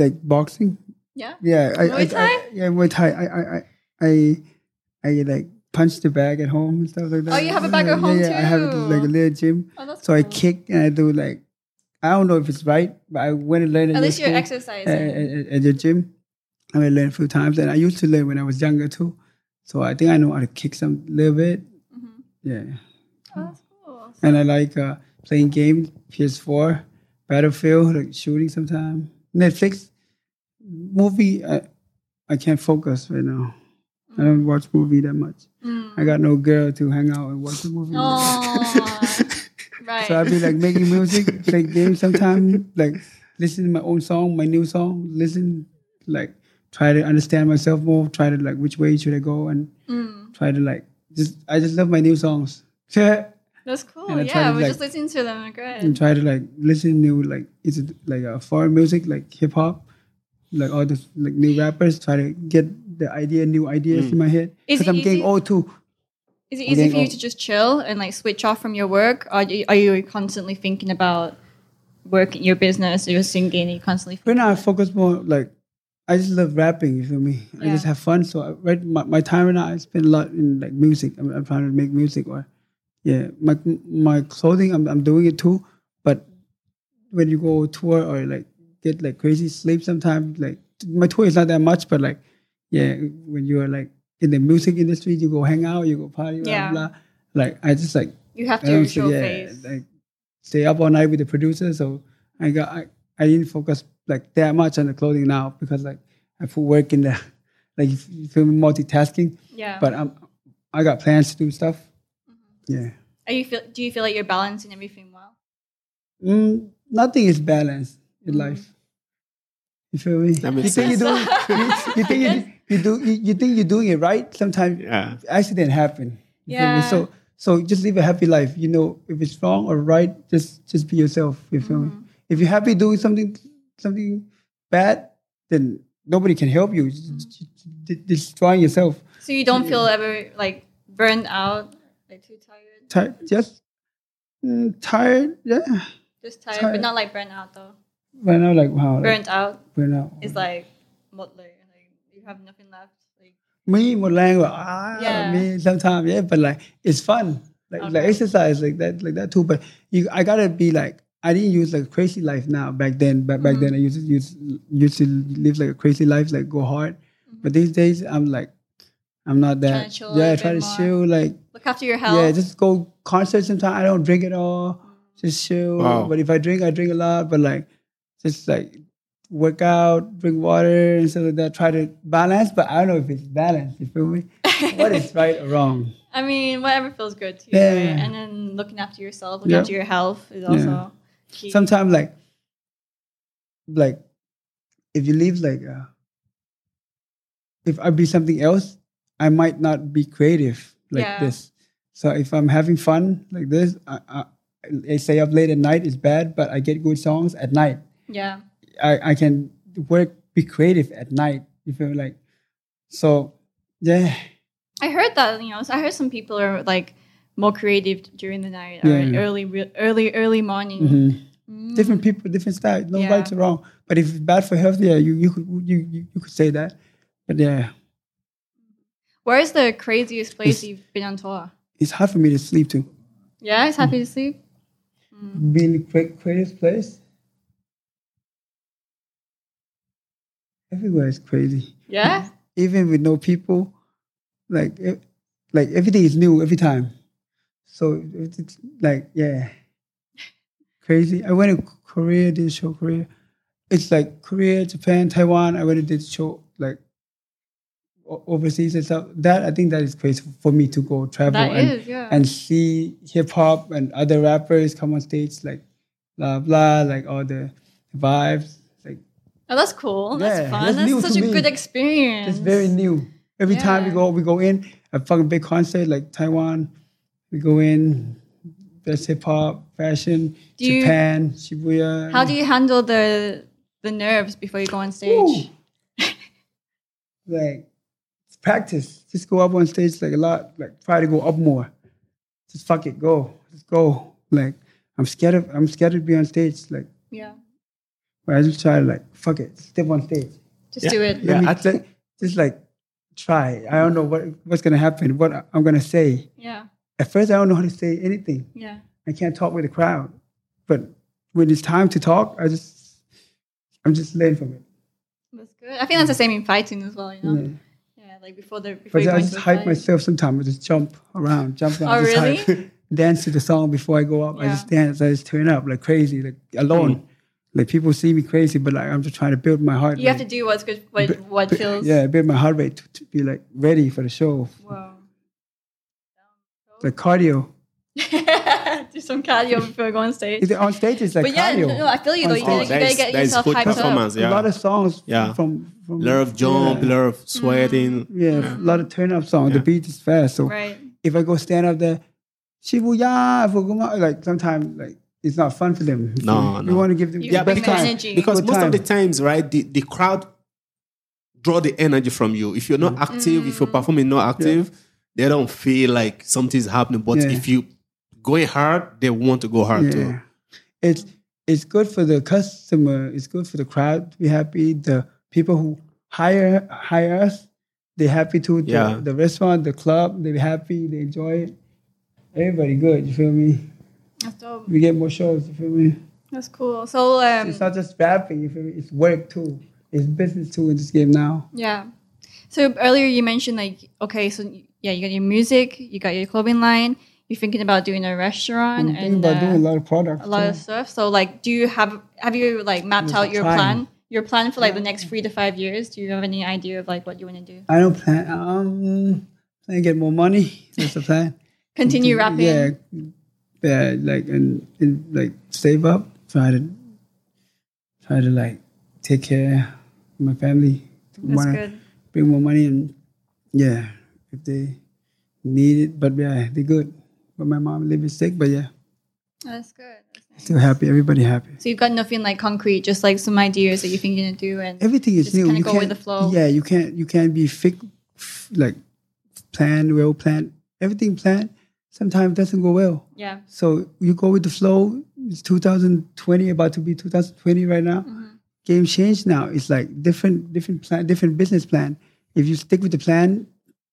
boxing. Yeah. Yeah. Muay Thai? Yeah, Muay Thai. I like punch the bag at home and stuff like that. Oh, you have a bag at home too? I have like a little gym. Oh, that's so I cool. kick and I do like, I don't know if it's right, but I went and learned At least you're school, exercising. at the gym. I learned a few times, and I used to learn when I was younger too. So I think I know how to kick some little bit. Yeah. Oh, that's cool. And I like playing games, PS4, Battlefield, like shooting sometimes. Netflix movie, I can't focus right now. I don't watch movie that much. I got no girl to hang out and watch the movie. Oh, right. So I'll be like making music, play games sometimes, like listen to my own song, my new song, listen, like try to understand myself more, try to like which way should I go and try to like, I just love my new songs. That's cool. And I try Yeah, to, we're like, just listening to them. Great. And try to like listen to like, is it like foreign music, like hip hop, like all the like new rappers, try to get the new ideas in my head. Is Because it I'm getting easy? old too. Is it easy for you to just chill and like switch off from your work? Or are you constantly thinking about work in your business or you're singing? Are you constantly Right now I focus more like, I just love rapping, you feel me? I just have fun. So my time right now, I spend a lot in like music. I'm trying to make music or, my clothing, I'm doing it too. But when you go tour or like get like crazy sleep sometimes, like my tour is not that much, but like, when you're like in the music industry, you go hang out, you go party, blah, blah. Like I just like, you have to show face? like stay up all night with the producer. So I didn't focus like that much on the clothing now because like I put work in there, like you feel me, multitasking. Yeah. But I got plans to do stuff. Yeah. Do you feel like you're balancing everything well? Nothing is balanced in life. You feel me? That makes you think sense. you think you're doing it right. Sometimes accident happen. You feel me? So just live a happy life. You know, if it's wrong or right, just be yourself. You feel me? If you're happy doing something bad, then nobody can help you. Destroying yourself. So you don't feel ever like burned out, like too tired? Just tired, yeah. Just tired, but not like burnt out though. Right now, like how? Burnt out. Burnt out. It's like like you have nothing left. Like me, một language. Me sometimes, but like it's fun. Like exercise like that too. But I gotta be like, I didn't use like a crazy life now. Back then, back then I used to live like a crazy life, like go hard. But these days I'm like, I'm not that. Try to chill, like look after your health. Yeah, just go concerts sometimes. I don't drink at all. Just chill. Wow. But if I drink a lot. But like, just like work out, drink water and stuff like that. Try to balance, but I don't know if it's balanced. You feel me? What is right or wrong? I mean, whatever feels good to you. Yeah. Right? And then looking after yourself, looking after your health is also key. Sometimes like if you leave like if I be something else, I might not be creative like this. So if I'm having fun like this, I stay up late at night is bad, but I get good songs at night. Yeah. I can be creative at night. You feel like, so yeah. I heard that, so I heard some people are like more creative during the night or early morning. Different people, different style. No right or wrong. But if it's bad for health, you could say that. But yeah. Where is the craziest place you've been on tour? It's hard for me to sleep too. Yeah, it's happy to sleep. Being the craziest place. Everywhere is crazy. Yeah. Even with no people, like everything is new every time. So it's like crazy. I went to Korea, did a show Korea. It's like Korea, Japan, Taiwan. I went and did a show like overseas and stuff. That I think that is crazy for me to go travel and see hip hop and other rappers come on stage like blah blah, like all the vibes. Like, oh, that's cool. That's fun. That's such a good experience. It's very new. Every time we go in a fucking big concert like Taiwan. We go in, best hip hop, fashion, Japan, Shibuya. How do you handle the nerves before you go on stage? Like practice. Just go up on stage like a lot. Like try to go up more. Just fuck it, go. Just go. Like I'm scared to be on stage. Like but I just try to like fuck it, step on stage. Just do it. Just like try. I don't know what's gonna happen, what I'm gonna say. Yeah. At first, I don't know how to say anything. Yeah. I can't talk with the crowd. But when it's time to talk, I'm just learning from it. That's good. I think that's the same in fighting as well, you know? Yeah, like before But you go I into just a hype fight. myself sometimes. I just jump around. Oh, just really? hype. Dance to the song before I go up. I Yeah. just dance. I just turn up like crazy, like alone. Like people see me crazy, but like I'm just trying to build my heart You rate. have to do what's good, what feels. Yeah, build my heart rate to be like ready for the show. Wow. Like cardio. Do some cardio before you go on stage. On stage, it's like But yeah, cardio. no, I feel you though. On You gotta stage. get that is yourself good hyped performance. up. A lot Yeah, of songs Yeah. from lot of jump, lot of sweating. Yeah, a lot of turn up songs. The Yeah. beat is fast. So Right. if I go stand up there, Shibuya, Fukuma, like sometimes like it's not fun for them. No, You no. want to give them You the bring best the time. energy. Because Good most of time. the times, right, the crowd draw the energy from you. If you're not active, if you're performing not active, they don't feel like something's happening. But Yeah. if you going hard, they want to go hard too. It's good for the customer. It's good for the crowd to be happy. The people who hire us, they're happy too. The restaurant, the club, they're happy. They enjoy it. Everybody good. You feel me? That's dope. We get more shows. You feel me? That's cool. So It's not just rapping. You feel me? It's work too. It's business too in this game now. yeah. So earlier you mentioned like, okay, so yeah, you got your music, you got your clothing line, you're thinking about doing a restaurant I'm thinking about doing a lot of products. a lot of stuff. So like, do you have you like mapped Just out your trying. plan? Your plan for like the next 3 to 5 years? Do you have any idea of like what you want to do? I don't plan. Plan to get more money. That's the plan. Continue rapping. Yeah, like and like save up. Try to like take care of my family. That's Wanna good. Bring more money and yeah, if they need it. But yeah, they're good. But my mom a little bit sick. But yeah, That's good. That's nice. still happy. Everybody happy. So you've got nothing like concrete, just like some ideas that you're thinking to do, and Everything is just new. kinda You go with can't- the flow. Yeah, you can't be like well planned. Everything planned sometimes doesn't go well. yeah. So you go with the flow. It's 2020, about to be 2020 right now. Game changed now. It's like different plan, different business plan. If you stick with the plan,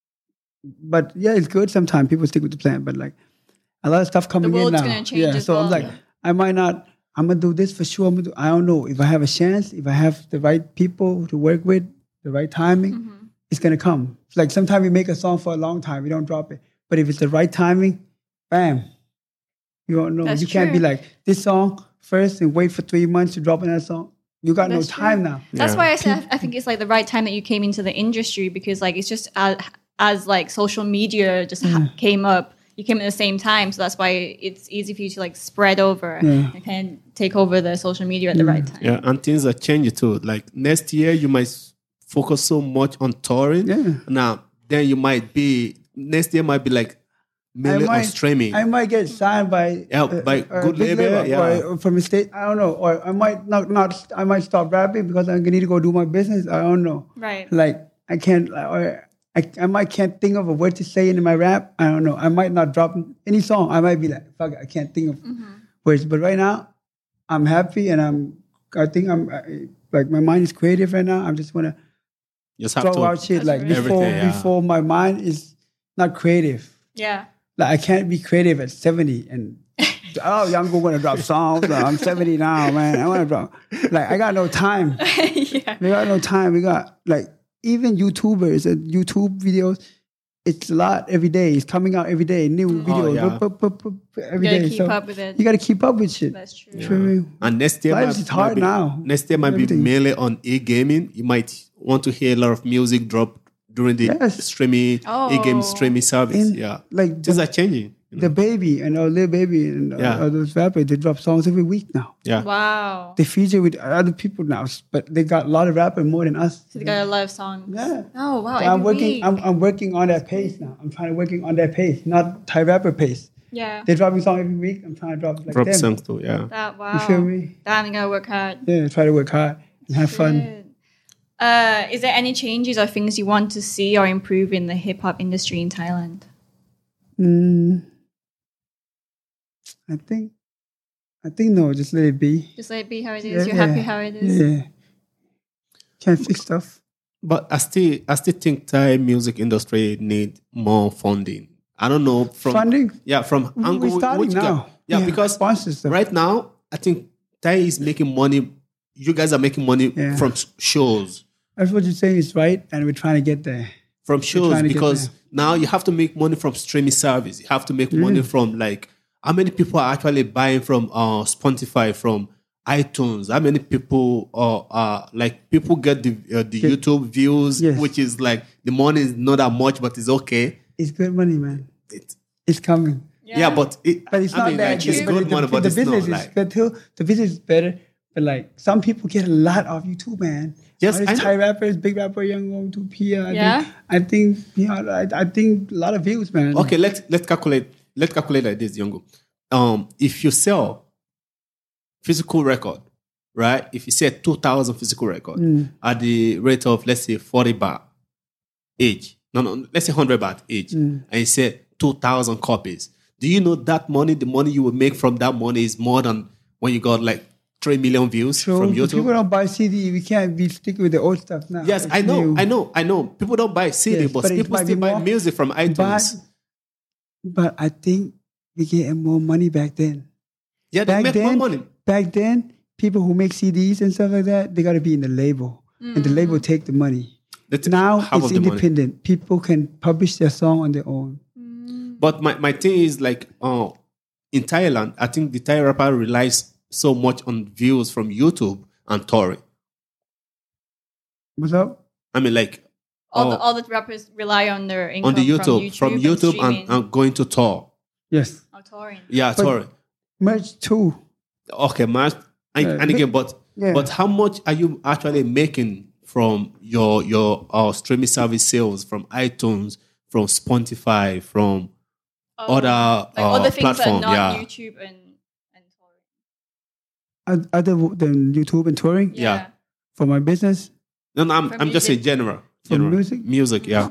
but yeah, it's good. Sometimes people stick with the plan, but like a lot of stuff coming in world's now. gonna change Yeah, as so I'm well. like, I might not. I'm gonna do this for sure. I don't know if I have a chance. If I have the right people to work with, the right timing, it's gonna come. It's like sometimes we make a song for a long time, we don't drop it. But if it's the right timing, bam, you don't know. That's You can't be true. like this song first and wait for 3 months to drop another song. You got That's no time true. now. That's Yeah. why I said I think it's like the right time that you came into the industry, because like it's just as like social media just came up, you came at the same time, so that's why it's easy for you to like spread over and kind of take over the social media at the right time. Yeah, and things are changing too. Like next year, you might focus so much on touring. Yeah. Now, then you might be next year might be like mainly on streaming. I might get signed by by good big label, yeah. or from a state. I don't know. Or I might not. I might stop rapping because I'm gonna need to go do my business. I don't know. Right. Like I can't. Or I might can't think of a word to say in my rap. I don't know. I might not drop any song. I might be like, fuck it, I can't think of words. But right now, I'm happy and I think I'm like my mind is creative right now. I just wanna Just have throw to out shit like That's everything, before my mind is not creative. Yeah. Like I can't be creative at 70 and I'm gonna drop songs. I'm 70 now, man. I wanna drop. Like I got no time. Yeah. We got no time. We got like even YouTubers and YouTube videos. It's a lot every day. It's coming out every day. New videos yeah. every You gotta day. keep So up with it. you gotta keep up with shit. That's true. You feel me? And next year Life is hard be, now. Next year might Everything. be mainly on e-gaming. You might want to hear a lot of music drop during the Yes. streaming e-game streaming service. And, yeah, like, things are changing. You know? The Baby and Lil Baby and Yeah. all those rappers, they drop songs every week now. Yeah, Wow. They feature with other people now, but they got a lot of rappers more than us. So they got a lot of songs. Yeah. Oh wow. So I'm every working. week. I'm working on that pace now. I'm trying to working on that pace, not Thai rapper pace. Yeah. They drop a song every week. I'm trying to drop like drop them. songs too. Yeah, That wow. You feel me? Damn, you gotta work hard. Yeah, try to work hard and have fun. Good. Is there any changes or things you want to see or improve in the hip hop industry in Thailand? I think no, just let it be. Just let it be how it is. You're happy how it is. Yeah. Can't fix stuff. But I still think Thai music industry need more funding. I don't know from Funding? from angle We're starting which guy- now. Yeah, Yeah, because sponsors stuff. right now I think Thai is making money. You guys are making money Yeah. from shows. That's what you're saying is right, and we're trying to get there. From shows trying to get because there. now you have to make money from streaming service. You have to make money from like how many people are actually buying from Spotify, from iTunes. How many people are like people get the YouTube views, Yes. which is like the money is not that much, but it's okay. It's good money, man. It, It's coming. yeah. but But it's I not mean, that like, it's good. good money, but the it's business not is like good too. The business is better. But like some people get a lot off YouTube, man. Yes, All these I know. Thai rappers, big rapper, young one, to Pia. Yeah. I think I think a lot of views, man. okay. Let's calculate. Let's calculate like this, Yongo. If you sell physical record, right? If you sell 2,000 physical record at the rate of let's say 40 baht each, no, let's say 100 baht each, and you sell 2,000 copies. Do you know that money? The money you will make from that money is more than when you got like 3 million views So from if people YouTube. don't buy CD. We can't be sticking with the old stuff now. Yes, It's I know, new. I know. People don't buy CD, Yes, but but it people might still be buy more. music from iTunes. But I think we getting more money back then. Yeah, they make more money. Back then, people who make CDs and stuff like that, they got to be in the label, and the label take the money. They take Now half it's of the money. independent. People can publish their song on their own. But my thing is like, in Thailand, I think the Thai rapper relies so much on views from YouTube and touring. What's up? I mean, like All the rappers rely on their income on the YouTube, from from YouTube streaming. and going to tour. Yes. Or touring. Yeah, But- touring. Merch too. Okay, man. And again, but yeah. but how much are you actually making from your streaming service sales, from iTunes, from Spotify, from other like other things that are platform? not Yeah. YouTube and touring. Other than YouTube and touring Yeah. for my business, No, From I'm just saying music? general. From music? Music, yeah.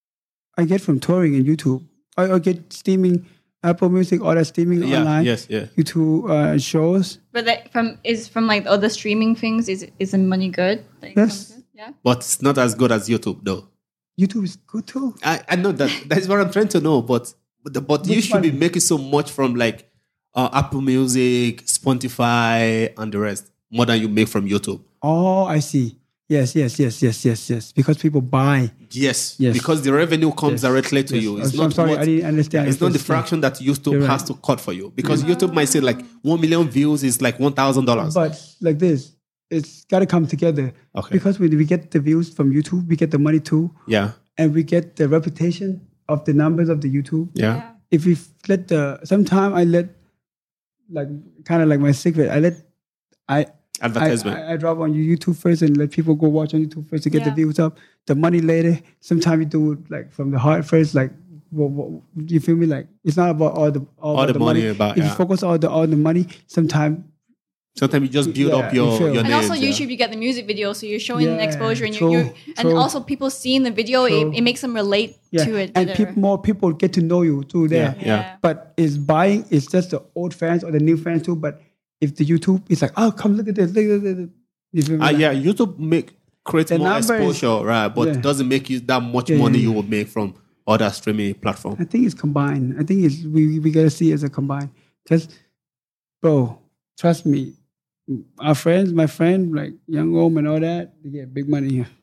I get from touring and YouTube. I get streaming, Apple Music, all that streaming Yeah, online. yes, yeah. YouTube shows. But like from like the other streaming things, is the money good? Like, Yes. comes good? Yeah. But it's not as good as YouTube, though. YouTube is good too. I know that. That's what I'm trying to know. But you Which should be one? making so much from like Apple Music, Spotify, and the rest more than you make from YouTube. Oh, I see. Yes. Because people buy. Yes, Yes. because the revenue comes Yes. directly to Yes. you. I'm It's so- I'm not sorry, what- I didn't understand. It's not the Yes, yes. fraction that YouTube You're has right. to cut for you, because YouTube might say like 1 million views is like $1,000. But like this, it's got to come together. Okay. Because when we get the views from YouTube, we get the money too, Yeah, and we get the reputation of the numbers of the YouTube. yeah, If we sometime I let, like kind of like my secret, advertisement. I drop on YouTube first and let people go watch on YouTube first to get the Yeah. views up. The money later. Sometimes you do it like from the heart first. Like, you feel me? Like it's not about all the money, about, if yeah. you focus on all the money, sometimes Sometimes you just build Yeah, up you your feel- your And names. also yeah. YouTube, you get the music video, so you're showing Yeah, exposure, and true, and true. also people seeing the video, True. it makes them relate to it. and better. more people get to know you through there. Yeah. But is buying is just the old fans or the new fans too. But if the YouTube is like, oh, come look at this, look at this. You feel me? Yeah, YouTube creates The more number is- exposure, right? But Yeah. it doesn't make you that much Yeah, money yeah, you will make from other streaming platforms. I think it's combined. I think it's we gotta see it as a combined. Because, bro, trust me, our friends, my friend, like Young Om and all that, they get big money here.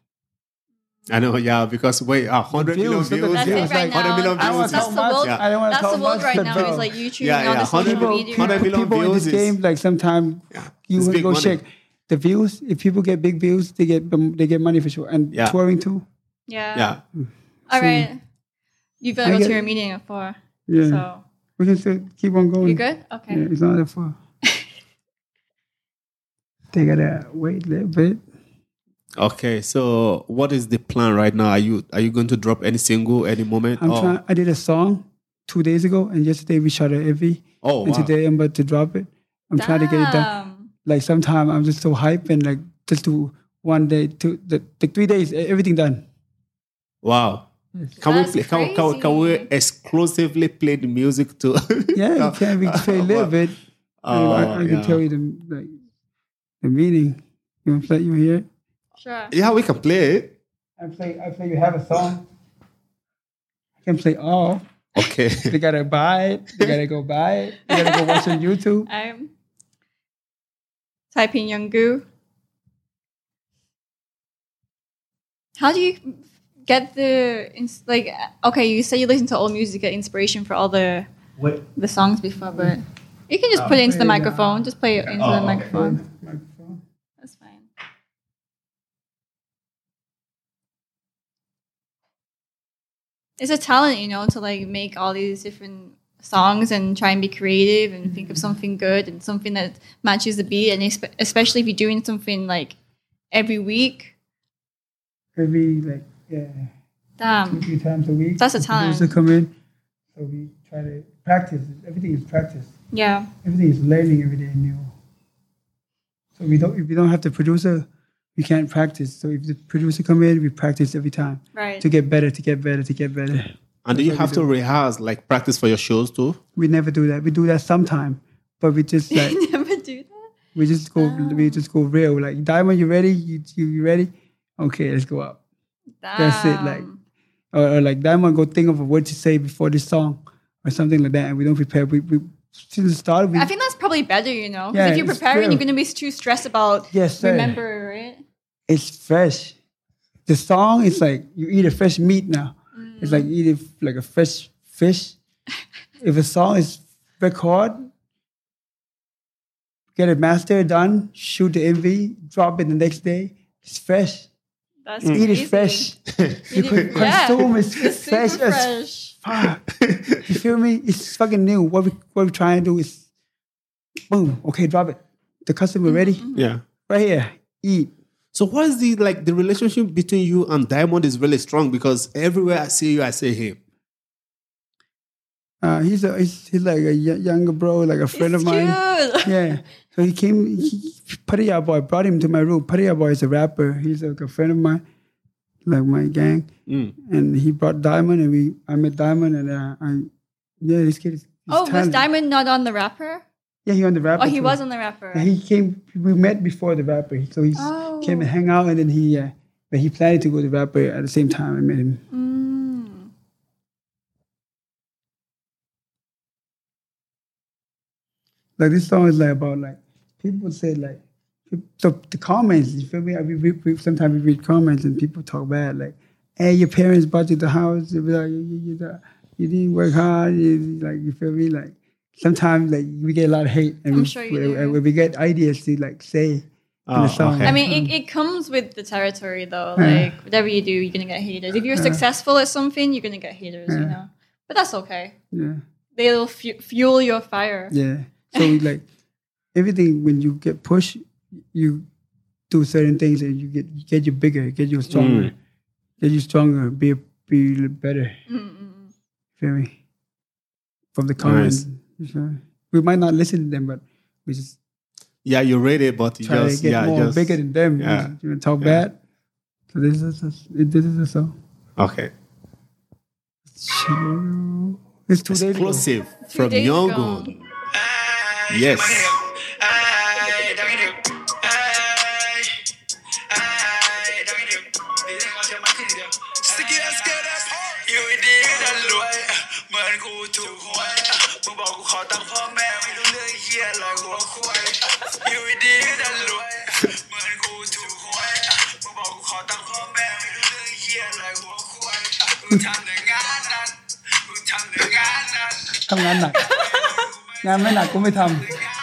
I know, yeah, because wait, 100 million Views, look at views, the That's views, it It's right like, now. 100 million That's, views that's is- the world. Yeah. I don't wanna That's talk the world much, right but now. bro. It's like YouTube Yeah, and all yeah, the social 100 media. 100 million people in views this is- game, like sometimes you it's will big go money. check the views. If people get big views, they get money for sure. And Yeah. touring too. Yeah. Yeah. All right. You've got to I go get- to your meeting at 4. Yeah. So We can still keep on going. you good? Okay. Yeah, it's not that far. They gotta wait a little bit. Okay, so what is the plan right now? Are you going to drop any single any moment? I did a song 2 days ago, and yesterday we shot an MV. Oh, And wow. today I'm about to drop it. I'm trying to get it done. Damn. Like sometimes I'm just so hype and like just do 1 day, the 3 days, everything done. Wow. Can That's we play, can we crazy. exclusively play the music to? Yeah, you can. We can play a little bit. I yeah. can tell you the meaning. You want to play? You hear it? Sure. Yeah, we can play it. I play. You have a song. I can play all. Okay. They gotta buy it. They gotta go buy it. They gotta go watch on YouTube. Type in Younggu. How do you get okay, you said you listen to old music, get inspiration for all the songs before, but you can just put it into the microphone. Just play it into the microphone. That's fine. It's a talent, to like make all these different songs and try and be creative and think of something good and something that matches the beat, and especially if you're doing something like every week. Damn. 2-3 times a week. That's a talent. Producer come in, so we try to practice. Everything is practice. Yeah. Everything is learning every day new. So if we don't have the producer, we can't practice. So if the producer come in, we practice every time. Right. To get better. And do you have to rehearse, like practice for your shows too? We never do that. We do that sometime, but we just like never do that. We just go real. Like, Diamond, you ready? You ready? Okay, let's go up. Damn. That's it. Like, or like Diamond, go think of a word to say before this song, or something like that, and we don't prepare. We since the start. I think that's probably better, Because Yeah, if you're preparing, you're going to be too stressed about remember, right? It's fresh. The song is like you eat a fresh meat now. It's like you eat like a fresh fish. If a song is record, get it mastered, done, shoot the MV, drop it the next day. It's fresh. That's eat it fresh. You could consume it fresh as fuck. You feel me? It's fucking new. What we're trying to do is boom. Okay, drop it. The customer ready? Yeah. Right here. Eat. So what is the relationship between you and Diamond is really strong, because everywhere I see you, I see him. He's like a younger bro, like a friend of mine. Cute. Yeah. So he came. Paria Boy brought him to my room. Paria Boy is a rapper. He's like a friend of mine, like my gang. And he brought Diamond, and I met Diamond, and this kid is. Was Diamond not on the rapper? Yeah, he on the rapper. Oh, he was on the rapper. Yeah, he came. We met before the rapper, so he came and hang out, and then but he planned to go to the rapper at the same time. I met him. Like, this song is like about like people say like, so the comments, you feel me? Sometimes we read comments and people talk bad, like, hey, your parents bought you the house, you didn't work hard, you feel me? Like, sometimes like we get a lot of hate, and I'm sure you do. we get ideas to like say in the song. Okay. I mean, it comes with the territory though. Like, whatever you do, you're gonna get haters. If you're successful at something, you're gonna get haters, But that's okay. Yeah. They'll fuel your fire. Yeah. So like everything, when you get pushed, you do certain things, and you get you bigger, get you stronger, be better. Feel me? From the comments, we might not listen to them, but we just you rate it, but you try just to get more bigger than them. Yeah. You talk bad. So this is a song. Okay. It's 2 days ago. Exclusive from Younggu. Yes. Không ngán nặng. Ngán mới nặng cũng mới thầm.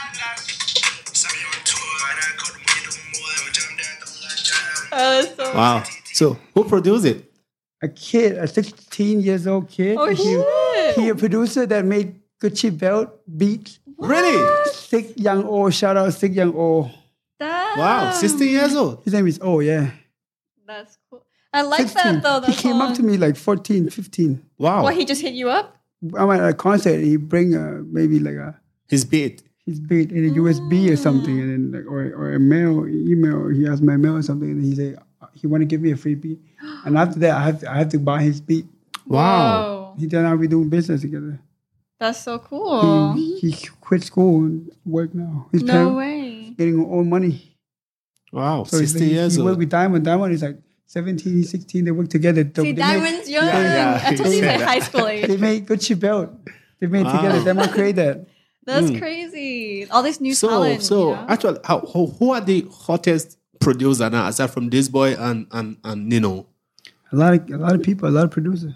Wow. So who produced it? A kid, a 16 years old kid. Oh, shit. He a producer that made Gucci belt beats. Really? Sick Young O. Shout out Sick Young O. Damn. Wow. 16 years old. His name is O, yeah. That's cool. I like 16. that though. He came up to me like 14, 15. Wow. What, he just hit you up? I'm at a concert, and he bring maybe like his beat in a USB or something, and then like, or a email. He asked my mail or something, and he said he want to give me a free beat. And after that, I have to buy his beat. Wow. He then I'll be doing business together. That's so cool. He quit school and work now. His No way. getting his own money. Wow. So 16 years he old. worked with Diamond. Diamond is like 17, 16, they work together. See, Diamond's young. Yeah, I told you yeah. like high school age. They made Gucci belt. They made Wow. together. Diamond created that. That's crazy. All this new talent. So you know? actually, who are the hottest producer now, aside from this boy and Nino? A lot of people, a lot of producers.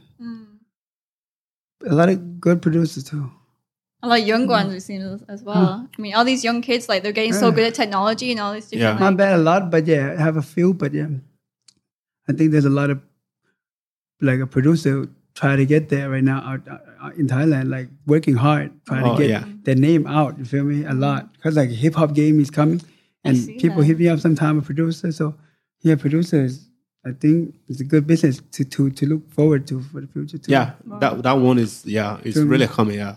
A lot of good producers too. a lot of young ones, it seems, as well. I mean, all these young kids, like, they're getting so good at technology and all these different. Yeah. Not bad, a lot, but yeah, I have a few, but yeah. I think there's a lot of, like, a producer try to get there right now out in Thailand, like, working hard, trying to get their name out, you feel me? A lot. Because, like, hip-hop game is coming, and people hit me up sometime, a producer, so, yeah, producers, I think it's a good business to look forward to for the future, too. Yeah, that one is, it's really coming, yeah.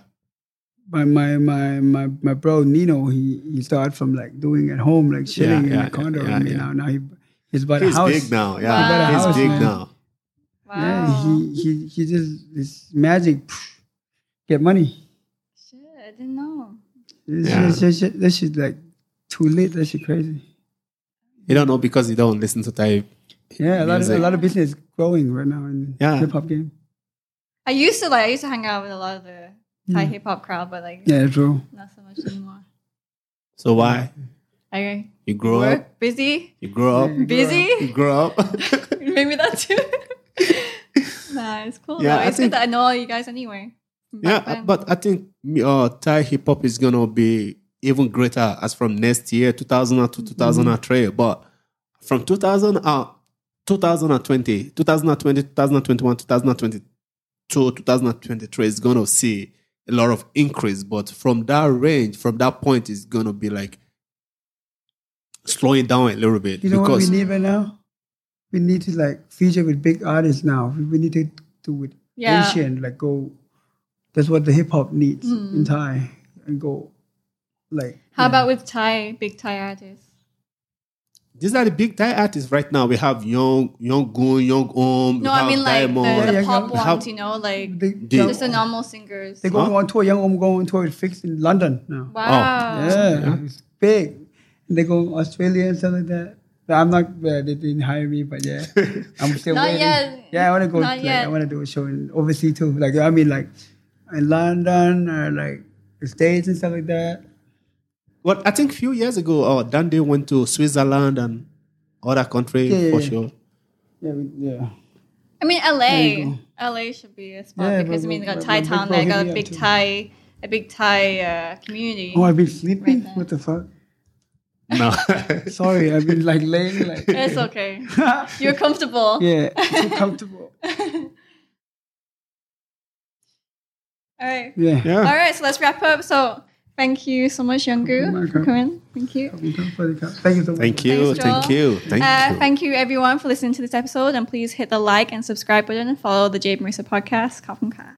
My bro Nino, he started from like doing at home, like chilling in a condo. Now he's bought a house. He's big now. Yeah, Wow. He bought a he's house, big man. now. Wow. Yeah, he just this magic, get money. Shit, I didn't know. That shit like too lit. That shit crazy. You don't know because you don't listen to Thai. Yeah, a music. lot of business growing right now in hip hop game. I used to hang out with a lot of the Thai hip hop crowd, but like Yeah, true. not so much anymore. So why? I You grow work up. busy, You grow up. busy. You grow up. Maybe that too. Nah, it's cool. Yeah, though. I It's think- good that I know all you guys anyway. from back Yeah, then. but I think Thai hip hop is gonna be even greater as from next year, 2000 to 2003. But from 2020, 2021, 2022, 2023 is gonna see a lot of increase. But from that range, from that point, it's gonna be like slowing down a little bit. You know what we because need right now? We need to like feature with big artists now. We need to do with Yeah. Asian, like go. That's what the hip hop needs in Thai, and go like. How about with big Thai artists? these are the big Thai artists right now. We have Young Goon, Young No, I mean like Diamond. the Yeah, pop yeah. ones, you know, like They just the normal singers. they going on tour. Young Om going on tour with Fix in London now. Wow. Yeah, it's big. And they go Australia and stuff like that. But I'm not. They didn't hire me, but yeah, I'm still Not waiting. yet. Yeah, I want to go. Not Like, yet. I want to do a show in overseas too. Like I mean, like in London or like the States and stuff like that. Well, I think a few years ago, Dande went to Switzerland and other country for sure. Yeah. I mean, There you LA. LA should be a spot Yeah, because I but- mean, they got but- Thai but town bro, there, hit got me a up big too. Thai community. Oh, I've been sleeping. Right there. What the fuck? No. Sorry, I've been like laying like. It's okay. You're comfortable. Yeah, too comfortable. All right. Yeah. All right. So let's wrap up. So thank you so much, Younggu, for coming. Thank you. Thank you so much. Thank you. Thanks, Thank Joel. you. Thank you. Thank you, everyone, for listening to this episode. And please hit the like and subscribe button and follow the Jade Marissa podcast. Khop khun ka.